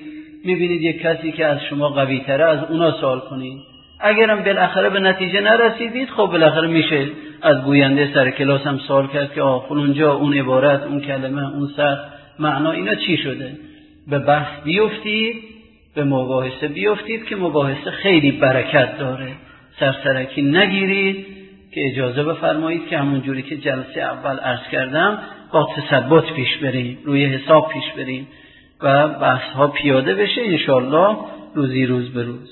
میبینید یک کسی که از شما قوی تره از اونا سوال کنید. اگرم بالاخره به نتیجه نرسیدید خب بالاخره میشه از گوینده سر کلاس هم سوال کرد که فلانجا اون عبارت، اون کلمه، اون سطر، معنا اینا چی شده. به بحث بیفتید، به مباحثه بیفتید که مباحثه خیلی برکت داره. سرسرکی نگیرید که اجازه بفرمایید که همون جوری که جلسه اول عرض کردم با تثبت پیش بریم، روی حساب پیش بریم و بحث ها پیاده بشه انشالله روزی روز به روز.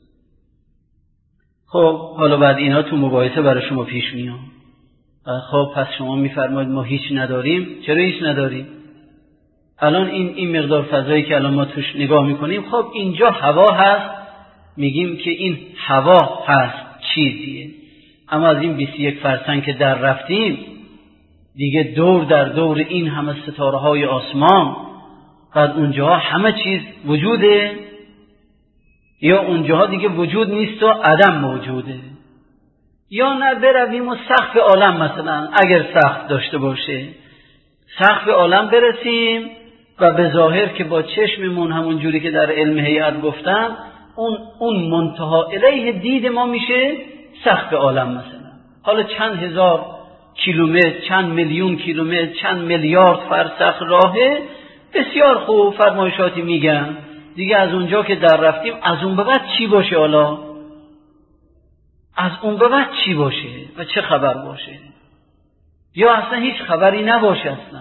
خب حالا بعد اینا تو مباحثه برای شما پیش میاد. خب پس شما میفرمایید ما هیچ نداریم. چرا هیچ نداریم؟ الان این مقدار فضایی که الان ما توش نگاه میکنیم، خب اینجا هوا هست، میگیم که این هوا هست چیزیه، اما از این 21 فرسنگ که در رفتیم دیگه دور در دور این همه ستاره های آسمان، بعد اونجاها همه چیز وجوده یا اونجاها دیگه وجود نیست و عدم موجوده؟ یا نه برویم و سقف عالم مثلا اگر سقف داشته باشه، سقف عالم برسیم و به ظاهر که با چشممون همون جوری که در علم هیئت گفتم اون منتها الیه دید ما میشه سقف عالم مثلا. حالا چند هزار کیلومتر، چند میلیون کیلومتر، چند میلیارد فرسخ راهه، بسیار خوب فرمایشاتی میگم دیگه. از اونجا که در رفتیم از اون به بعد چی باشه؟ حالا از اون به بعد چی باشه و چه خبر باشه؟ یا اصلا هیچ خبری نباشه اصلا.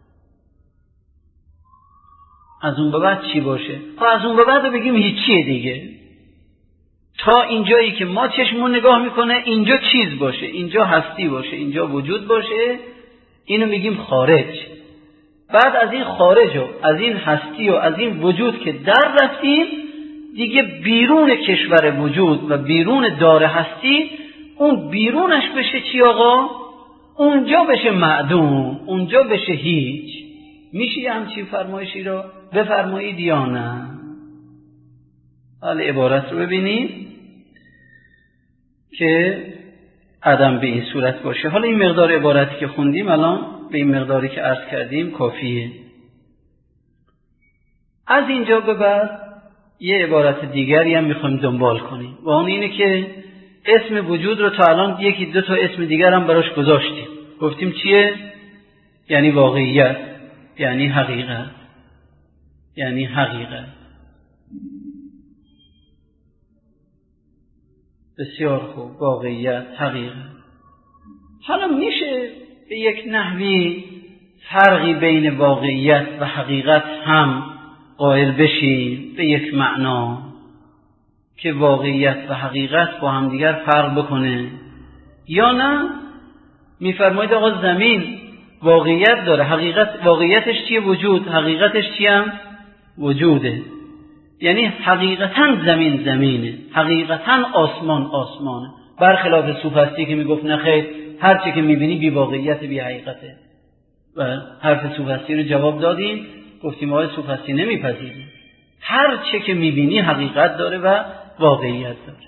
از اون به بعد چی باشه؟ خب از اون به بعد بگیم هیچیه دیگه. تا اینجایی که ما چشمون نگاه میکنه اینجا چیز باشه، اینجا هستی باشه، اینجا وجود باشه، اینو میگیم خارج. بعد از این خارج و از این هستی و از این وجود که در رفتیم دیگه بیرون کشور وجود و بیرون دار هستی، اون بیرونش بشه چی آقا؟ اونجا بشه معدوم، اونجا بشه هیچ. میشه همچین فرمایشی رو بفرمایید یا نه؟ حالا عبارت رو ببینید که عدم به این صورت باشه. حالا این مقدار عبارتی که خوندیم الان به این مقداری که عرض کردیم کافیه. از اینجا به بعد یه عبارت دیگری هم میخوایم دنبال کنیم و اون اینه که اسم وجود رو تا الان یکی دو تا اسم دیگر هم براش گذاشتیم. گفتیم چیه؟ یعنی واقعیت، یعنی حقیقت، یعنی حقیقت. بسیار خوب، واقعیت، حقیقت. حالا میشه به یک نحوی فرقی بین واقعیت و حقیقت هم قائل بشیم به یک معنا که واقعیت و حقیقت با هم دیگر فرق بکنه، یا نه میفرمایید آقا زمین واقعیت داره، حقیقت واقعیتش چیه؟ وجود. حقیقتش چیه؟ هم وجوده. یعنی حقیقتا زمین زمینه، حقیقتا آسمان آسمانه، برخلاف سوفسطی که میگفت نه خیر هر چی که میبینی بی واقعیت بی حقیقته. و حرف سوفسطی رو جواب دادیم، گفتیم آقای سوفسطی نمیپذیریم، هر چی که میبینی حقیقت داره و واقعیت داره.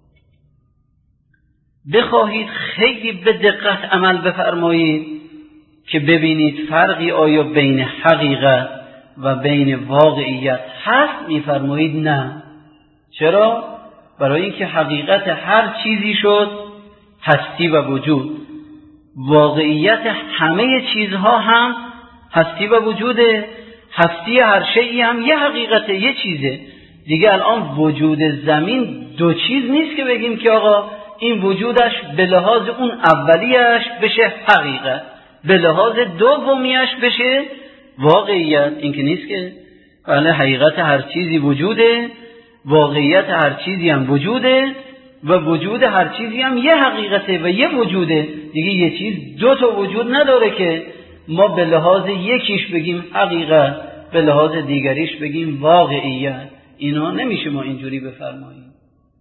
بخواهید خیلی به دقت عمل بفرمایید که ببینید فرقی آیا بین حقیقت و بین واقعیت هست، میفرمایید نه. چرا؟ برای اینکه حقیقت هر چیزی شد هستی و وجود، واقعیت همه چیزها هم هستی و وجوده. هستی هر شیئی هم یه حقیقته، یه چیزه دیگه. الان وجود زمین دو چیز نیست که بگیم که آقا این وجودش به لحاظ اون اولیش بشه حقیقت، به لحاظ دومیش بشه واقعیت. این که نیست که. بله، حقیقت هر چیزی وجوده، واقعیت هر چیزی هم وجوده و وجود هر چیزی هم یه حقیقته و یه وجوده دیگه. یه چیز دو تا وجود نداره که ما به لحاظ یکیش بگیم حقیقت، به لحاظ دیگریش بگیم واقعیت. اینا نمیشه ما اینجوری بفرماییم.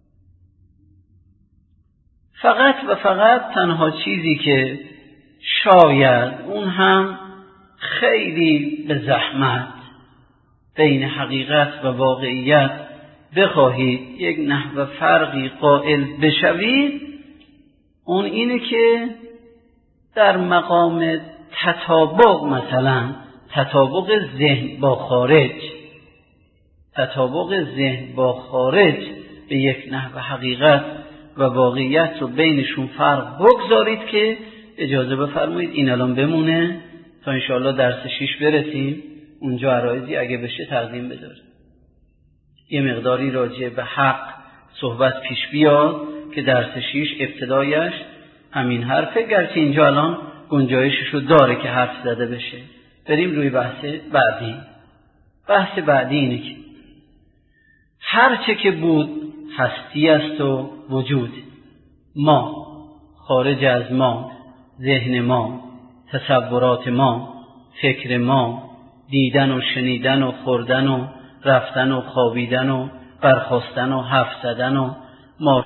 فقط و فقط تنها چیزی که شاید اون هم خیلی به زحمت بین حقیقت و واقعیت بخواهید یک نحو فرقی قائل بشوید، اون اینه که در مقام تطابق، مثلا تطابق ذهن با خارج، تطابق ذهن با خارج به یک نحو حقیقت و واقعیت رو بینشون فرق بگذارید که اجازه بفرمایید این الان بمونه تا انشاءالله درس 6 برسیم، اونجا عرایضی اگه بشه تقدیم بذاریم. یه مقداری راجع به حق صحبت پیش بیاد که درس 6 ابتدایش همین حرفه، گرچه اینجا الان گنجایششو داره که حرف زده بشه. بریم روی بحث بعدی. بحث بعدی اینه که هرچه که بود هستی است و وجود. ما، خارج از ما، ذهن ما، تصورات ما، فکر ما، دیدن و شنیدن و خوردن و رفتن و خوابیدن و برخاستن و حرف زدن و ما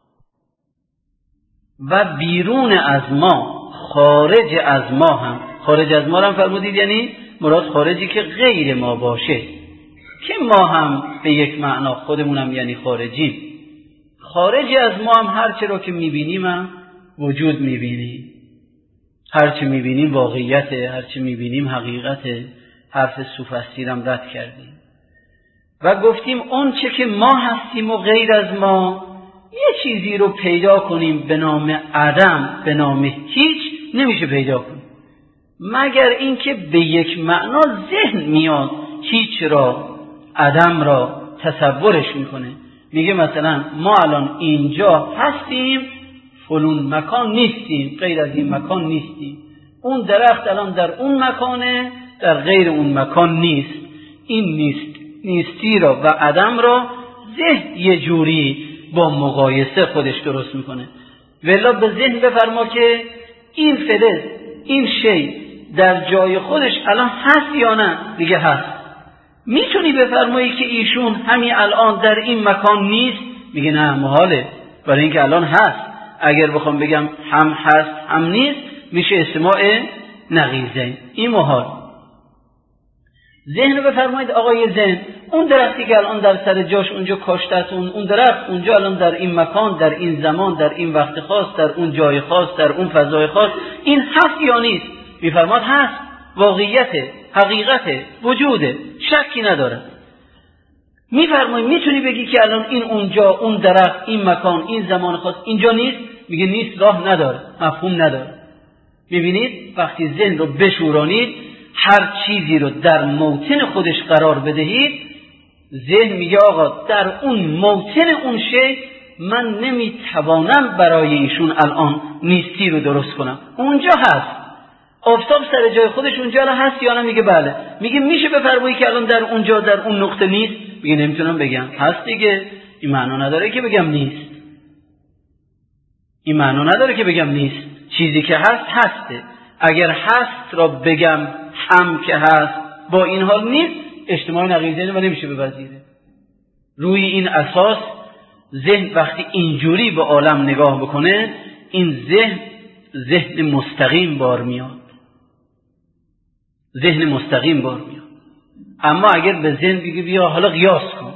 و بیرون از ما، خارج از ما هم، خارج از ما هم فرمودید یعنی مراد خارجی که غیر ما باشه، که ما هم به یک معنا خودمونم یعنی خارجیم. خارج از ما هم هرچه رو که میبینیم هم وجود میبینیم، هرچه میبینیم واقعیته، هرچه میبینیم حقیقته. حرف سوفسطی رو رد کردیم و گفتیم اون چه که ما هستیم و غیر از ما، یه چیزی رو پیدا کنیم به نام عدم، به نام هیچ نمیشه پیدا کنیم، مگر اینکه به یک معنا ذهن میاد هیچ را، عدم را تصورش میکنه. میگه مثلا ما الان اینجا هستیم، فلون مکان نیستیم، غیر از این مکان نیستیم. اون درخت الان در اون مکانه، در غیر اون مکان نیست. این نیستی را و عدم را ذهن یه جوری با مقایسه خودش درست میکنه. ولی به ذهن بفرما که این فلز، این شی در جای خودش الان هست یا نه؟ دیگه هست. میتونی بفرمایی که ایشون همین الان در این مکان نیست؟ میگه نه، محاله، برای اینکه الان هست. اگر بخوام بگم هم هست هم نیست میشه استماع نقیضین، این محال. ذهن رو بفرمایید آقای ذهن، اون درختی که الان در سر جاش اونجا کاشته، اون درخت اونجا الان در این مکان، در این زمان، در این وقت خاص، در اون جای خاص، در اون فضای خاص، این هست یا نیست؟ میفرماد هست، واقعیته، حقیقته، وجوده، شکی نداره. میفرمایید میتونی بگی که الان این اونجا، اون درخت، این مکان، این زمان خاص اینجا نیست؟ میگه نیست، راه نداره، مفهوم نداره. میبینید وقتی ذهن رو بشورانید، هر چیزی رو در موطن خودش قرار بدهید، ذهن میگه آقا در اون موطن اون شی من نمیتوانم برای ایشون الان نیستی رو درست کنم، اونجا هست. آفتاب سر جای خودش اونجا الان هست یا نه؟ میگه بله. میگه میشه بفرمایی که الان در اونجا، در اون نقطه نیست؟ میگه نمیتونم بگم، هست دیگه. این معنا نداره که بگم نیست، این معنا نداره که بگم نیست. چیزی که هست هسته. اگر هست را بگم هم که هست، با این حال نیست، اجتماع نقیضین و نمیشه بپذیره. روی این اساس ذهن وقتی اینجوری به عالم نگاه بکنه، این ذهن مستقیم بار میاد، ذهن مستقیم بار میاد. اما اگر به ذهن بگی بیا حالا قیاس کن،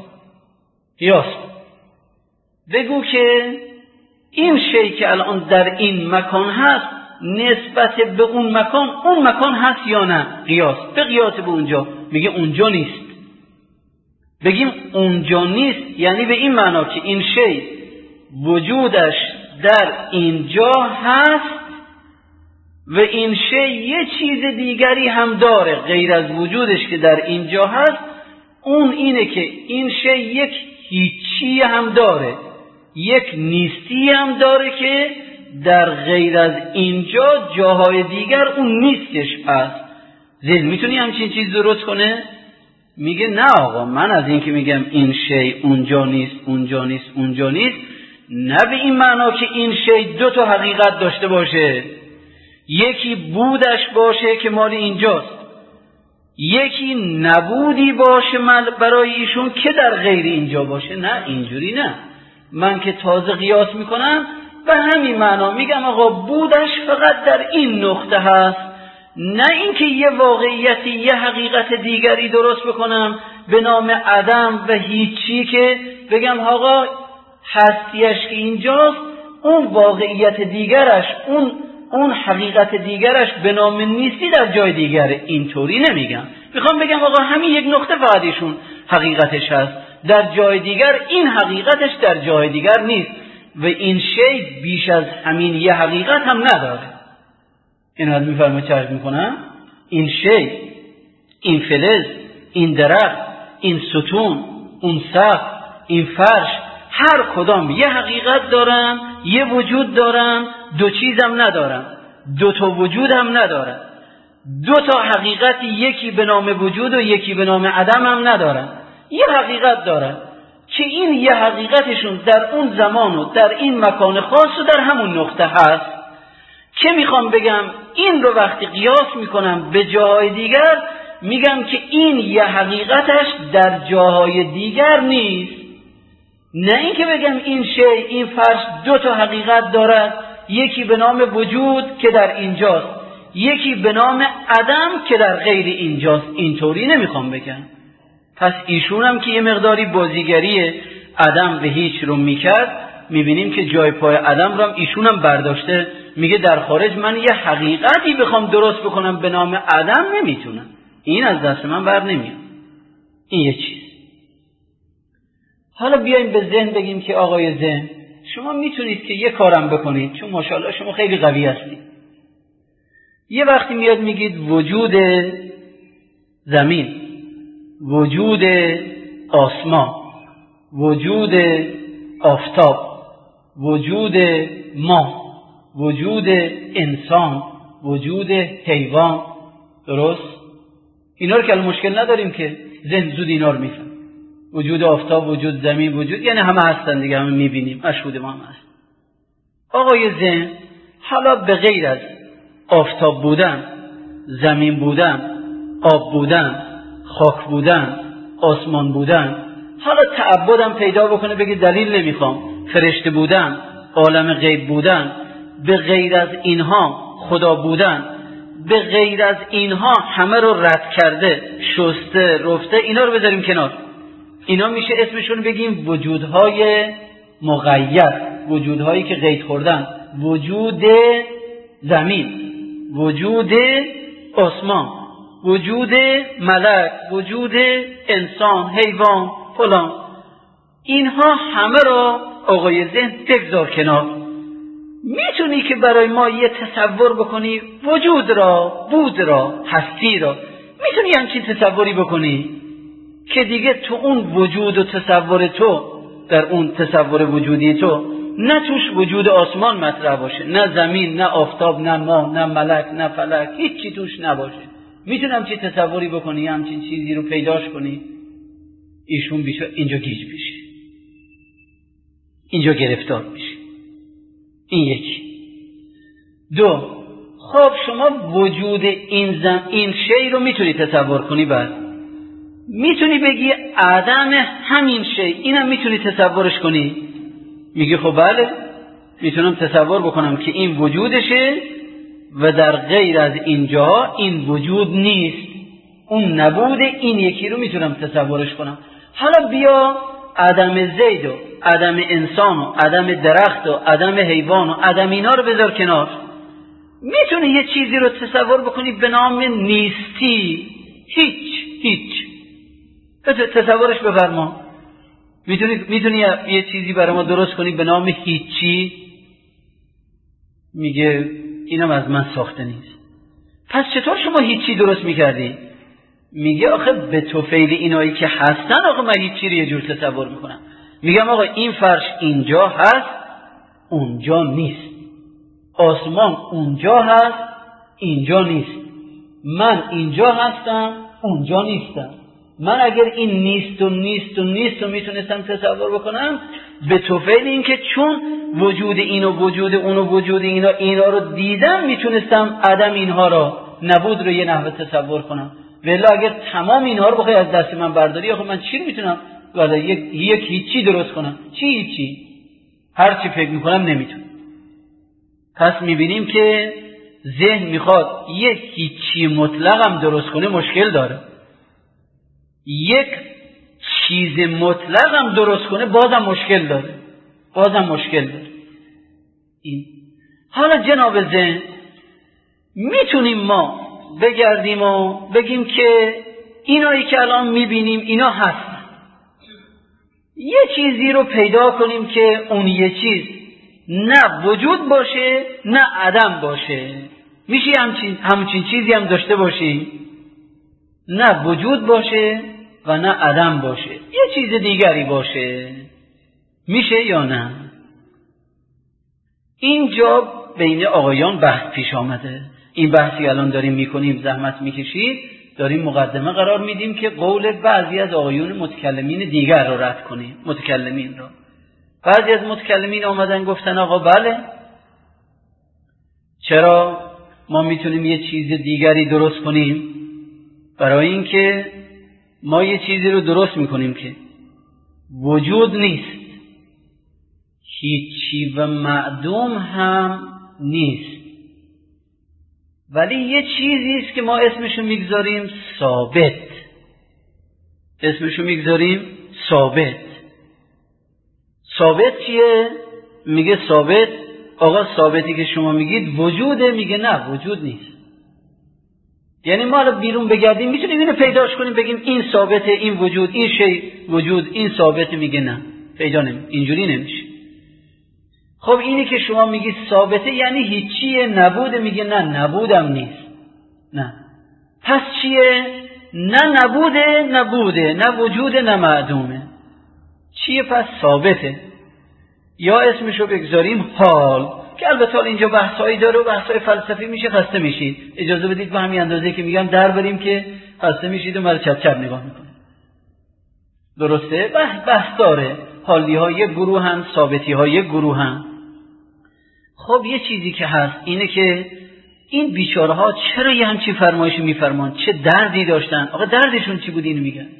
بگو که این شی که الان در این مکان هست نسبت به اون مکان هست یا نه؟ قیاس، به قیاس به اونجا. میگه اونجا نیست. بگیم اونجا نیست یعنی به این معنا که این شی وجودش در اینجا هست و این شی یه چیز دیگری هم داره غیر از وجودش که در اینجا هست. اون اینه که این شی یک هیچی هم داره، یک نیستی هم داره که در غیر از اینجا جاهای دیگر اون نیستش هست. ذهن میتونی همچین چیز درست کنه؟ میگه نه آقا، من از این که میگم این شی اونجا نیست، نه به این معنا که این شی دو تا حقیقت داشته باشه، یکی بودش باشه که مال اینجاست، یکی نبودی باشه برای ایشون که در غیر اینجا باشه. نه، اینجوری نه. من که تازه قیاس میکنم به همین معنا میگم آقا بودش فقط در این نقطه هست، نه اینکه یه واقعیتی، یه حقیقت دیگری درست بکنم به نام عدم و هیچی که بگم آقا هستیش که اینجاست، اون واقعیت دیگرش، اون حقیقت دیگرش به نام نیستی در جای دیگره. اینطوری نمیگم. میخوام بگم آقا همین یک نقطه فقط ایشون حقیقتش هست، در جای دیگر این حقیقتش در جای دیگر نیست و این شی بیش از همین یه حقیقت هم نداره. این از میفرمه چه عرض میکنم؟ این شی، این فلز، این درخت، این ستون، اون سقف، این فرش، هر کدام یه حقیقت دارن، یه وجود دارن، دو چیزم ندارن، دو تا وجود هم ندارن، دو تا حقیقت، یکی به نام وجود و یکی به نام عدم هم ندارن، یه حقیقت دارن که این یه حقیقتشون در اون زمان و در این مکان خاص و در همون نقطه هست. که میخوام بگم این رو وقتی قیاس میکنم به جاهای دیگر میگم که این یه حقیقتش در جاهای دیگر نیست. نه این که بگم این شی، این فرش دو تا حقیقت دارد، یکی به نام وجود که در اینجاست، یکی به نام عدم که در غیر اینجاست. اینطوری نمیخوام بگم. پس ایشون هم که یه مقداری بازیگری عدم به هیچ رو میکرد، میبینیم که جای پای عدم رو هم ایشون هم برداشته، میگه در خارج من یه حقیقتی بخوام درست بکنم به نام عدم نمیتونم، این از دست من بر نمیاد. این یه چیز. حالا بیایم به ذهن بگیم که آقای ذهن شما میتونید که یه کارم بکنید، چون ماشاءالله شما خیلی قوی هستید. یه وقتی میاد میگید وجود زمین، وجود آسمان، وجود آفتاب، وجود ماه، وجود انسان، وجود حیوان، درست؟ اینا رو که مشکل نداریم که ذهن زود اینا رو میفهم. وجود آفتاب، وجود زمین، وجود یعنی همه هستن دیگه، همه میبینیم، مشهود ما هم هست. آقای ذهن حالا به غیر از آفتاب بودن، زمین بودن، آب بودن، خاک بودن، آسمان بودن، حالا تعبدم پیدا بکنه بگه دلیل نمیخوام، فرشته بودن، عالم غیب بودن، به غیر از اینها خدا بودن، به غیر از اینها همه رو رد کرده، شسته، رفته، اینا رو بذاریم کنار. اینا میشه اسمشون بگیم وجودهای مقید، وجودهایی که قید خوردن، وجود زمین، وجود آسمان، وجود ملک، وجود انسان، حیوان، فلان. اینها همه را آقای ذهن بگذار کنار. میتونی که برای ما یه تصور بکنی وجود را، بود را، هستی را، میتونی همچین تصوری بکنی که دیگه تو اون وجود و تصور تو، در اون تصور وجودی تو، نه توش وجود آسمان مطرح باشه، نه زمین، نه آفتاب، نه ماه، نه ملک، نه فلک، هیچی توش نباشه. میتونم چی تصوری بکنی، همچین چیزی رو پیداش کنی؟ ایشون بیشه اینجا گیج بشه، اینجا گرفتار بشه. این یکی. دو، خب شما وجود این شی رو میتونی تصور کنی؟ بعد میتونی بگی عدم همین شی، اینم میتونی تصورش کنی؟ میگی خب بله میتونم تصور بکنم که این وجودشه و در غیر از اینجا این وجود نیست، اون نبوده، این یکی رو میتونم تصورش کنم. حالا بیا عدم زید و عدم انسان و عدم درخت و عدم حیوان و عدم اینا رو بذار کنار. میتونی یه چیزی رو تصور بکنی به نام نیستی، هیچ تصورش بفرما. میتونی یه چیزی برای ما درست کنی به نام هیچی؟ میگه اینم از من ساخته نیست. پس چطور شما هیچی درست میکردی؟ میگه آخه به طفیل اینایی که هستن، آخه من هیچی رو یه جور تصور میکنم. میگم آقا این فرش اینجا هست، اونجا نیست. آسمان اونجا هست، اینجا نیست. من اینجا هستم، اونجا نیستم. من اگر این نیست و میتونستم تصور بکنم، به طفیل این که چون وجود این و وجود اون و وجود اینا رو دیدم، میتونستم عدم اینها رو، نبود رو یه نحوه تصور کنم. ولی اگر تمام اینها رو بخوای از دست من برداری، آخه من چی رو میتونم ولی یک هیچی درست کنم؟ چی هیچی؟ هر چی فکر میکنم نمیتونم. پس میبینیم که ذهن میخواد یک هیچی مطلق هم درست کنه، مشکل داره. یک چیز مطلق هم درست کنه بازم مشکل داره. این حالا جناب ذهن میتونیم ما بگردیم و بگیم که اینایی که الان میبینیم اینا هستن، یه چیزی رو پیدا کنیم که اون یه چیز نه وجود باشه نه عدم باشه. میشه همچین چیزی هم داشته باشی نه وجود باشه و نه عدم باشه، یه چیز دیگری باشه. میشه یا نه؟ اینجا بین آقایان بحث پیش آمده. این بحثی الان داریم میکنیم، زحمت میکشید، داریم مقدمه قرار میدیم که قول بعضی از آقایون متکلمین دیگر رو رد کنیم. متکلمین رو، بعضی از متکلمین آمدن گفتن آقا بله، چرا ما میتونیم یه چیز دیگری درست کنیم؟ برای اینکه ما یه چیزی رو درست میکنیم که وجود نیست، هیچی و معدوم هم نیست، ولی یه چیزی است که ما اسمشو میگذاریم ثابت. اسمشو میگذاریم ثابت. ثابت چیه؟ میگه ثابت، آقا ثابتی که شما میگید وجوده؟ میگه نه وجود نیست. یعنی ما رو بیرون بگردیم میتونیم اینو پیداش کنیم بگیم این ثابته، این وجود، این شی وجود، این ثابته؟ میگه نه، پیدا نمی، اینجوری نمیشه. خب اینی که شما میگید ثابته یعنی هیچیه، نبوده؟ میگه نه نبودم نیست. نه پس چیه؟ نه نبوده، نه وجوده، نه معدومه. چیه پس؟ ثابته. یا اسمشو بگذاریم حال، که البته اینجا بحثایی داره و بحثای فلسفی میشه، خسته میشید. اجازه بدید به همین اندازه که میگم در بریم که خسته میشید و مرا چپ چپ نگاه میکنه. درسته؟ بحث داره. حالی ها یک گروه هم، ثابتی ها یک گروه هم. خب یه چیزی که هست اینه که این بیچاره ها چرا یه همچین فرمایشی میفرمان؟ چه دردی داشتن؟ آقا دردشون چی بود اینو میگن؟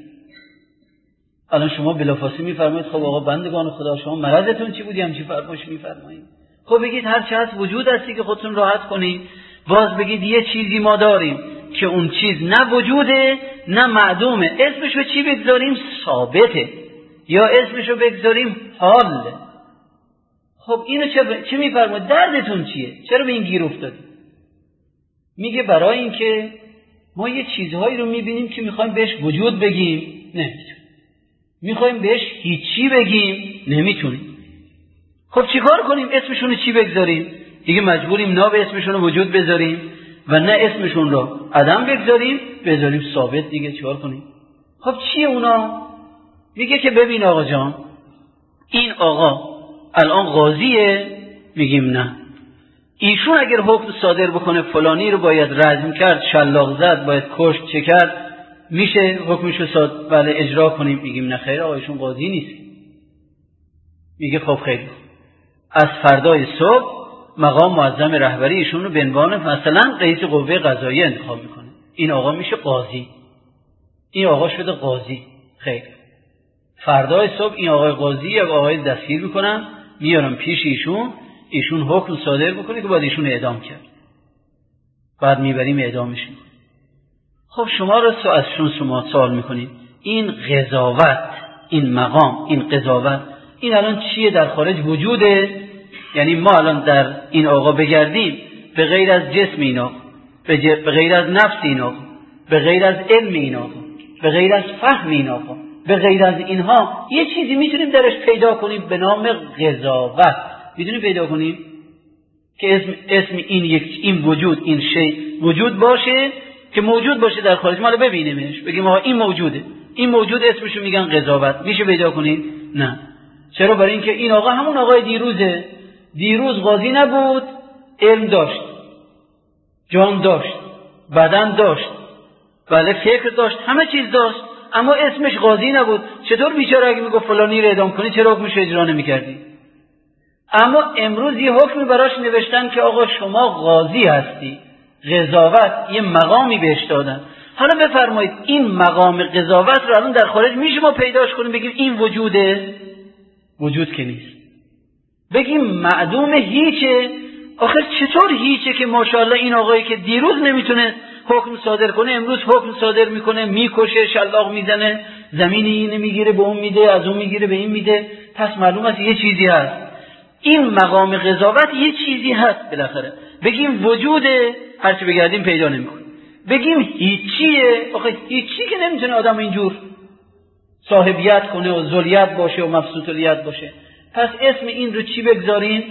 الان شما بلافاصله میفرمایید خب آقا بندگان خدا شما مرضتون چی بود همچین فرمایش میفرمایید؟ خب بگید هر چه هست وجود هستی که خودتون راحت کنید. باز بگید یه چیزی ما داریم که اون چیز نه وجوده نه معدومه. اسمشو چی بگذاریم؟ ثابته. یا اسمشو بگذاریم حال. خب اینو چه میفرمایید؟ دردتون چیه؟ چرا به این گیر افتادید؟ میگه برای اینکه ما یه چیزهایی رو میبینیم که میخوایم بهش وجود بگیم، نمیتونیم. میخوایم بهش هیچی بگیم، نمیتونیم. خب چیکار کنیم؟ اسمشون چی بگذاریم؟ دیگه مجبوریم نه به اسمشون وجود بذاریم و نه اسمشون رو عدم بذاریم ثابت. دیگه چیکار کنیم؟ خب چیه اونا؟ میگه که ببین آقا جان، این آقا الان قاضیه؟ میگیم نه. ایشون اگر حکم صادر بکنه فلانی رو باید رجم کرد، شلاق زد، باید کشت، چه کرد، میشه حکمشو بله اجرا کنیم؟ میگیم نه خیر آقا ایشون قاضی نیست. میگه خب خیر، از فردای صبح مقام معظم رهبری ایشون رو به عنوان مثلا رئیس قوه قضاییه انتخاب میکنه. این آقا میشه قاضی. این آقا شده قاضی. خیر، فردای صبح این آقای قاضی یا آقای دستگیر میکنن، میارن پیش ایشون حکم صادر بکنه که باید ایشون اعدام کرد. بعد میبریم اعدامش میکنیم. خب شما رو ازشون سوال میکنید این قضاوت، این مقام، این قضاوت، این الان چیه؟ در خارج وجوده؟ یعنی ما الان در این آقا بگردیم به غیر از جسم اینا، به غیر از نفس اینا، به غیر از علم اینا، به غیر از فهم اینا، به غیر از اینها یه چیزی میتونیم درش پیدا کنیم به نام قضاوت. میتونیم پیدا کنیم که اسم این وجود، این شی وجود باشه که موجود باشه در خارج، ما رو ببینیمش بگیم آقا این موجوده. این موجود اسمشو میگن قضاوت. میشه پیدا کنید؟ نه. چرا؟ برای اینکه این آقا همون آقای دیروزه. دیروز قاضی نبود، علم داشت، جان داشت، بدن داشت، بله فکر داشت، همه چیز داشت، اما اسمش قاضی نبود. چطور بیچاره اگه میگفت فلانی رو اعدام کنی چرا حکمش اجرا نمی‌کردی؟ اما امروز یه حکمی براش نوشتن که آقا شما قاضی هستی. قضاوت یه مقامی بهش دادن. حالا بفرمایید این مقام قضاوت رو الان در خارج میشه ما پیداش کنیم بگیم این وجوده؟ وجود که نیست. بگیم معدوم هیچه؟ آخر چطور هیچه که ماشاءالله این آقایی که دیروز نمیتونه حکم صادر کنه امروز حکم صادر میکنه، میکشه، شلاق میزنه، زمین اینه میگیره به اون میده، از اون میگیره به این میده. پس معلوم است یه چیزی هست. این مقام قضاوت یه چیزی هست بالاخره. بگیم وجوده، هرچی بگردیم پیدا نمیکنه. بگیم هیچیه، آخه هیچی که نمیتونه آدم اینجور صاحبیت کنه و ذلیت باشه و مبسوطیت باشه. پس اسم این رو چی بگذاریم؟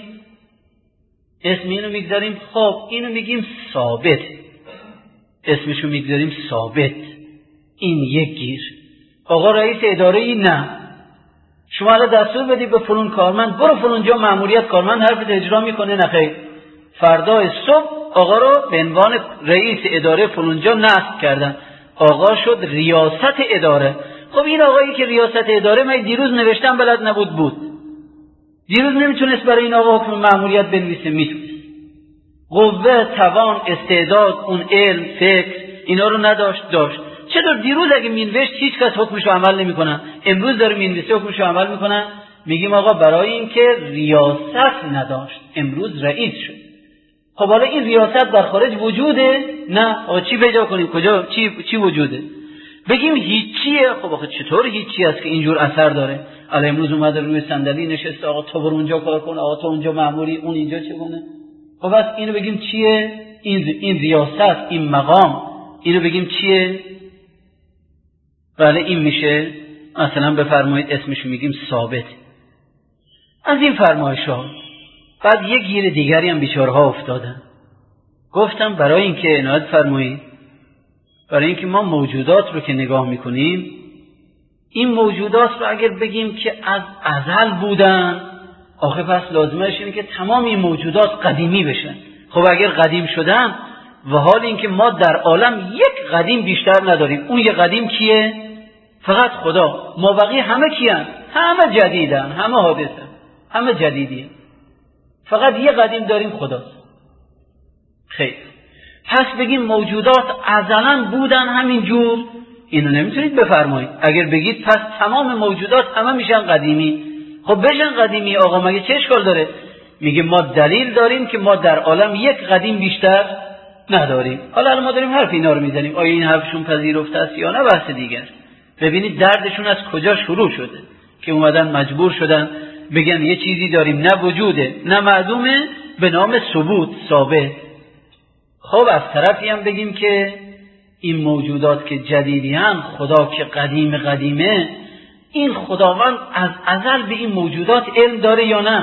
اسم این رو میگذاریم خب اینو میگیم ثابت، اسمشو میگذاریم ثابت. این یک گیر. آقا رئیس اداره این نه، شما الان دستور بدی به فلان کارمند برو فلان جا مأموریت، کارمند حرفت اجرا میکنه نخیر، فردا صبح آقا رو به عنوان رئیس اداره فلان جا نصب کردن، آقا شد ریاست اداره. خب این آقایی که ریاست اداره من دیروز نوشتم بلد بود، دیروز نمیتونست برای این آقا حکم مأموریت بنویسه، میتونست. قوه، توان، استعداد، اون علم، فکر اینا رو داشت. چطور دیروز اگه مینوشت هیچ کس حکمشو عمل نمیکنن، امروز داره مینویسه حکمشو عمل میکنن؟ میگیم آقا برای این که ریاست نداشت امروز رئیس شد. خب حالا این ریاست در خارج وجوده؟ نه. آقا چی پیدا کنیم؟ کجا چی وجوده؟ بگیم هیچیه. خب آخه چطور هیچی است که اینجور اثر داره؟ الان امروز اومده روی صندلی نشسته، آقا تو برو اونجا کار کن، آقا تو اونجا مأموری، اون اینجا چه کنه؟ خب بس اینو بگیم چیه؟ این ریاست، این مقام، اینو بگیم چیه؟ بله این میشه مثلا بفرمایید اسمشو میگیم ثابت. از این فرمایش‌ها بعد یک گیر دیگری هم بیچاره‌ها افتادن. گفتم برای اینکه عنایت فرمایید، برای اینکه ما موجودات رو که نگاه میکنیم، این موجودات رو اگر بگیم که از ازل بودن، آخه پس لازمش اینه که تمام این موجودات قدیمی بشن. خب اگر قدیم شدن و حال اینکه ما در عالم یک قدیم بیشتر نداریم، اون یک قدیم کیه؟ فقط خدا. ما بقیه همه کیان؟ همه جدیدن، همه حادثن، همه جدیدی. فقط یه قدیم داریم، خداست. خیر، پس بگیم موجودات ازلاً بودن همین جور، اینو نمیتونید بفرمایید. اگر بگید پس تمام موجودات همه میشن قدیمی، خب بشن قدیمی آقا، مگه چه اشکال داره؟ میگه ما دلیل داریم که ما در عالم یک قدیم بیشتر نداریم. حالا ما داریم حرف اینا رو میزنیم، آیا این حرفشون پذیرفته است یا نه بحث دیگر. ببینید دردشون از کجا شروع شده که اومدن مجبور شدن بگن یه چیزی داریم نه وجوده نه معدومه به نام ثبوت، ثابت. خب از طرفی هم بگیم که این موجودات که جدیدیان، خدا که قدیمه، این خداوند از ازل به این موجودات علم داره یا نه؟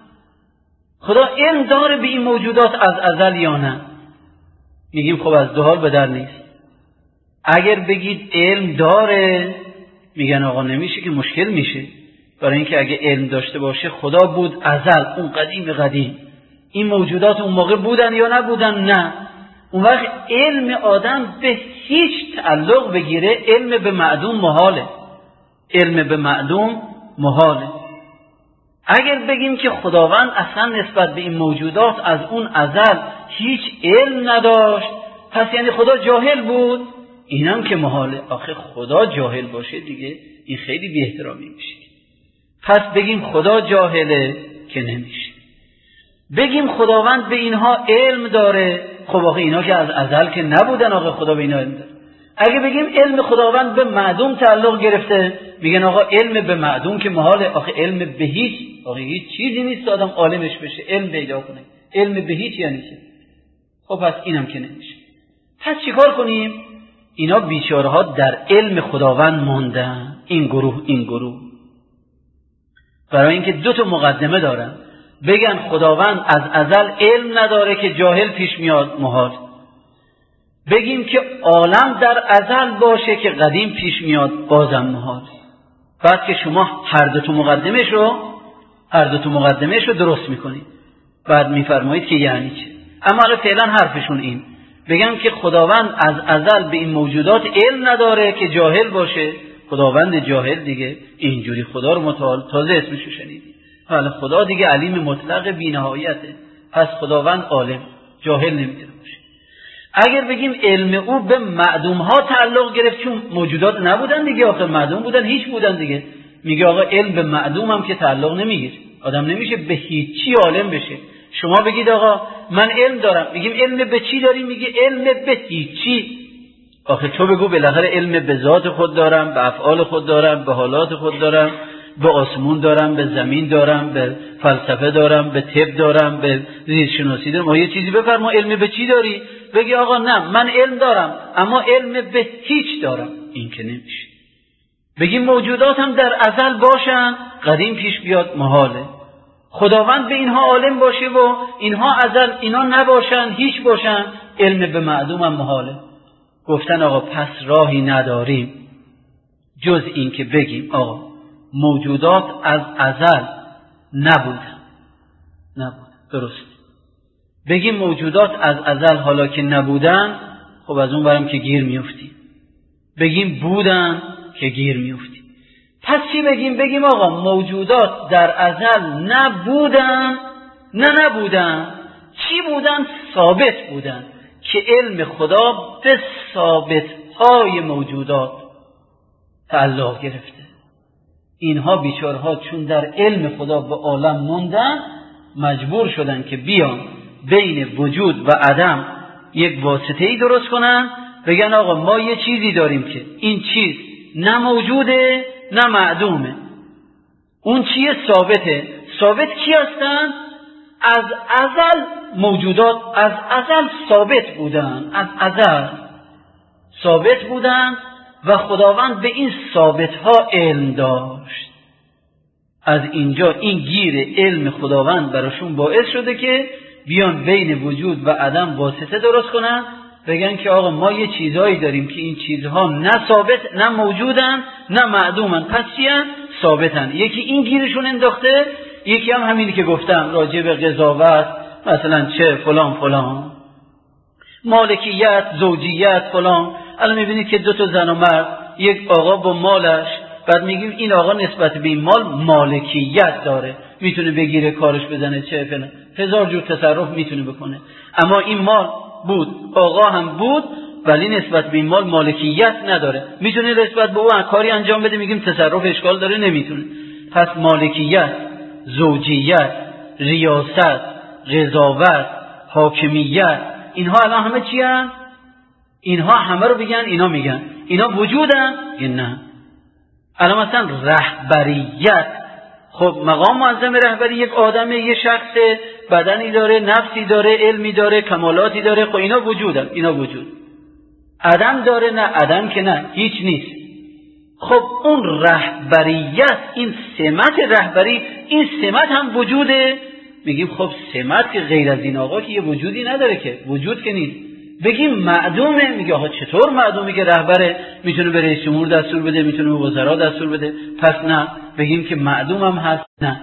خدا علم داره به این موجودات از ازل یا نه؟ میگیم خب از دو حال به در نیست. اگر بگید علم داره، میگن آقا نمیشه که مشکل میشه، برای اینکه اگه علم داشته باشه خدا بود ازل، اون قدیم، این موجودات اون موقع بودن یا نبودن؟ نه. اون وقت علم آدم به هیچ تعلق بگیره، علم به معدوم محاله، علم به معدوم محاله. اگر بگیم که خداوند اصلا نسبت به این موجودات از اون ازل هیچ علم نداشت، پس یعنی خدا جاهل بود، اینم که محاله. آخه خدا جاهل باشه دیگه این خیلی بی احترامی میشه. پس بگیم خدا جاهله که نمیشه. بگیم خداوند به اینها علم داره، خب آخه اینا که از ازل که نبودن، آخه خدا به اینا علم داره. اگه بگیم علم خداوند به معدوم تعلق گرفته، میگن آقا علم به معدوم که محاله. آخه علم به هیچ، آخه هیچ چیزی نیست آدم عالمش بشه، علم پیدا کنه. علم به هیچ یعنی چه؟ خب پس اینم که نمیشه. پس چیکار کنیم؟ اینا بیچاره‌ها در علم خداوند موندن، این گروه. برای اینکه دو تا مقدمه دارن، بگن خداوند از ازل علم نداره که جاهل پیش میاد، محال. بگیم که عالم در ازل باشه که قدیم پیش میاد، بازم محال. بعد که شما هر دو تا مقدمه‌اش رو درست میکنید، بعد میفرمایید که یعنی چه. اما الان فعلا حرفشون این، بگن که خداوند از ازل به این موجودات علم نداره که جاهل باشه، خداوند جاهل دیگه اینجوری خدا رو متعال، تازه اسمشو شنیدی. حالا خدا دیگه علیم مطلق بی‌نهایته، پس خداوند عالم، جاهل نمیتونه باشه. اگر بگیم علم او به معدوم ها تعلق گرفت، چون موجودات نبودن دیگه، آخر معدوم بودن، هیچ بودن دیگه، میگه آقا علم به معدوم هم که تعلق نمیگیره، آدم نمیشه به هیچی عالم بشه. شما بگید آقا من علم دارم، میگیم علم به چی داری؟ میگه علم به هیچی. آخه تو بگو بالاخره علم به ذات خود دارم، به افعال خود دارم، به حالات خود دارم، به آسمون دارم، به زمین دارم، به فلسفه دارم، به طب دارم، به زیست شناسی دارم. یه چیزی بفرما علم به چی داری؟ بگی آقا نه من علم دارم اما علم به هیچ دارم. این که نمیشه. بگیم موجودات هم در ازل باشن، قدیم پیش بیاد محاله. خداوند به اینها عالم باشه و اینها ازل اینا نباشن، هیچ باشن، علم به معدوم هم محاله. گفتن آقا پس راهی نداریم جز این که بگیم آقا موجودات از ازل نبودن. درست. بگیم موجودات از ازل حالا که نبودن، خب از اون برم که گیر میفتیم. بگیم بودن که گیر میفتیم. پس چی بگیم؟ بگیم آقا موجودات در ازل نبودن، نبودن. چی بودن؟ ثابت بودن که علم خدا به ثابت های موجودات تعلق گرفته. اینها بیچارها چون در علم خدا به عالم موندن، مجبور شدن که بیان بین وجود و عدم یک واسطه‌ای درست کنن، بگن آقا ما یه چیزی داریم که این چیز نه موجوده نه معدومه. اون چیه؟ ثابته. ثابت کی هستن؟ از ازل موجودات از ازل ثابت بودن، از ازل ثابت بودن و خداوند به این ثابت ها علم داشت. از اینجا این گیر علم خداوند براشون باعث شده که بیان بین وجود و عدم واسطه درست کنن، بگن که آقا ما یه چیزایی داریم که این چیزها نه ثابت نه موجودن نه معدومن، پس چیان؟ ثابتن. یکی این گیرشون انداخته، یکی هم همینی که گفتم راجع به قضاوت، مثلا چه فلان فلان، مالکیت، زوجیت، فلان. الان میبینید که دو تا زن و مرد، یک آقا با مالش، بعد میگیم این آقا نسبت به این مال مالکیت داره، میتونه بگیره کارش بزنه، چه فلان، هزار جور تصرف میتونه بکنه. اما این مال بود، آقا هم بود، ولی نسبت به این مال مالکیت نداره، میتونه نسبت به اون کاری انجام بده، میگیم تصرف اشکال داره، نمیتونه. پس مالکیت، زوجیت، ریاست، قضاوت، حاکمیت، اینها الان همه چی هستند؟ اینها همه رو بگن اینا میگن اینا وجودن یا نه؟ الان مثلا رهبریت، خب مقام معظم رهبری یک آدمه، یه شخص، بدنی داره، نفسی داره، علمی داره، کمالاتی داره، خب اینا وجودن، اینا وجود. عدم داره؟ نه، عدم که نه، هیچ نیست. خب اون رهبریت، این سمت رهبری، این سمت هم وجوده. میگیم خب سمت که غیر از این آقا که یه وجودی نداره، که وجود که نیست. بگیم معدومه، میگه آقا چطور معدومه که رهبره میتونه به رئیس جمهور دستور بده، میتونه به وزرا دستور بده؟ پس نه، بگیم که معدوم هم هست؟ نه.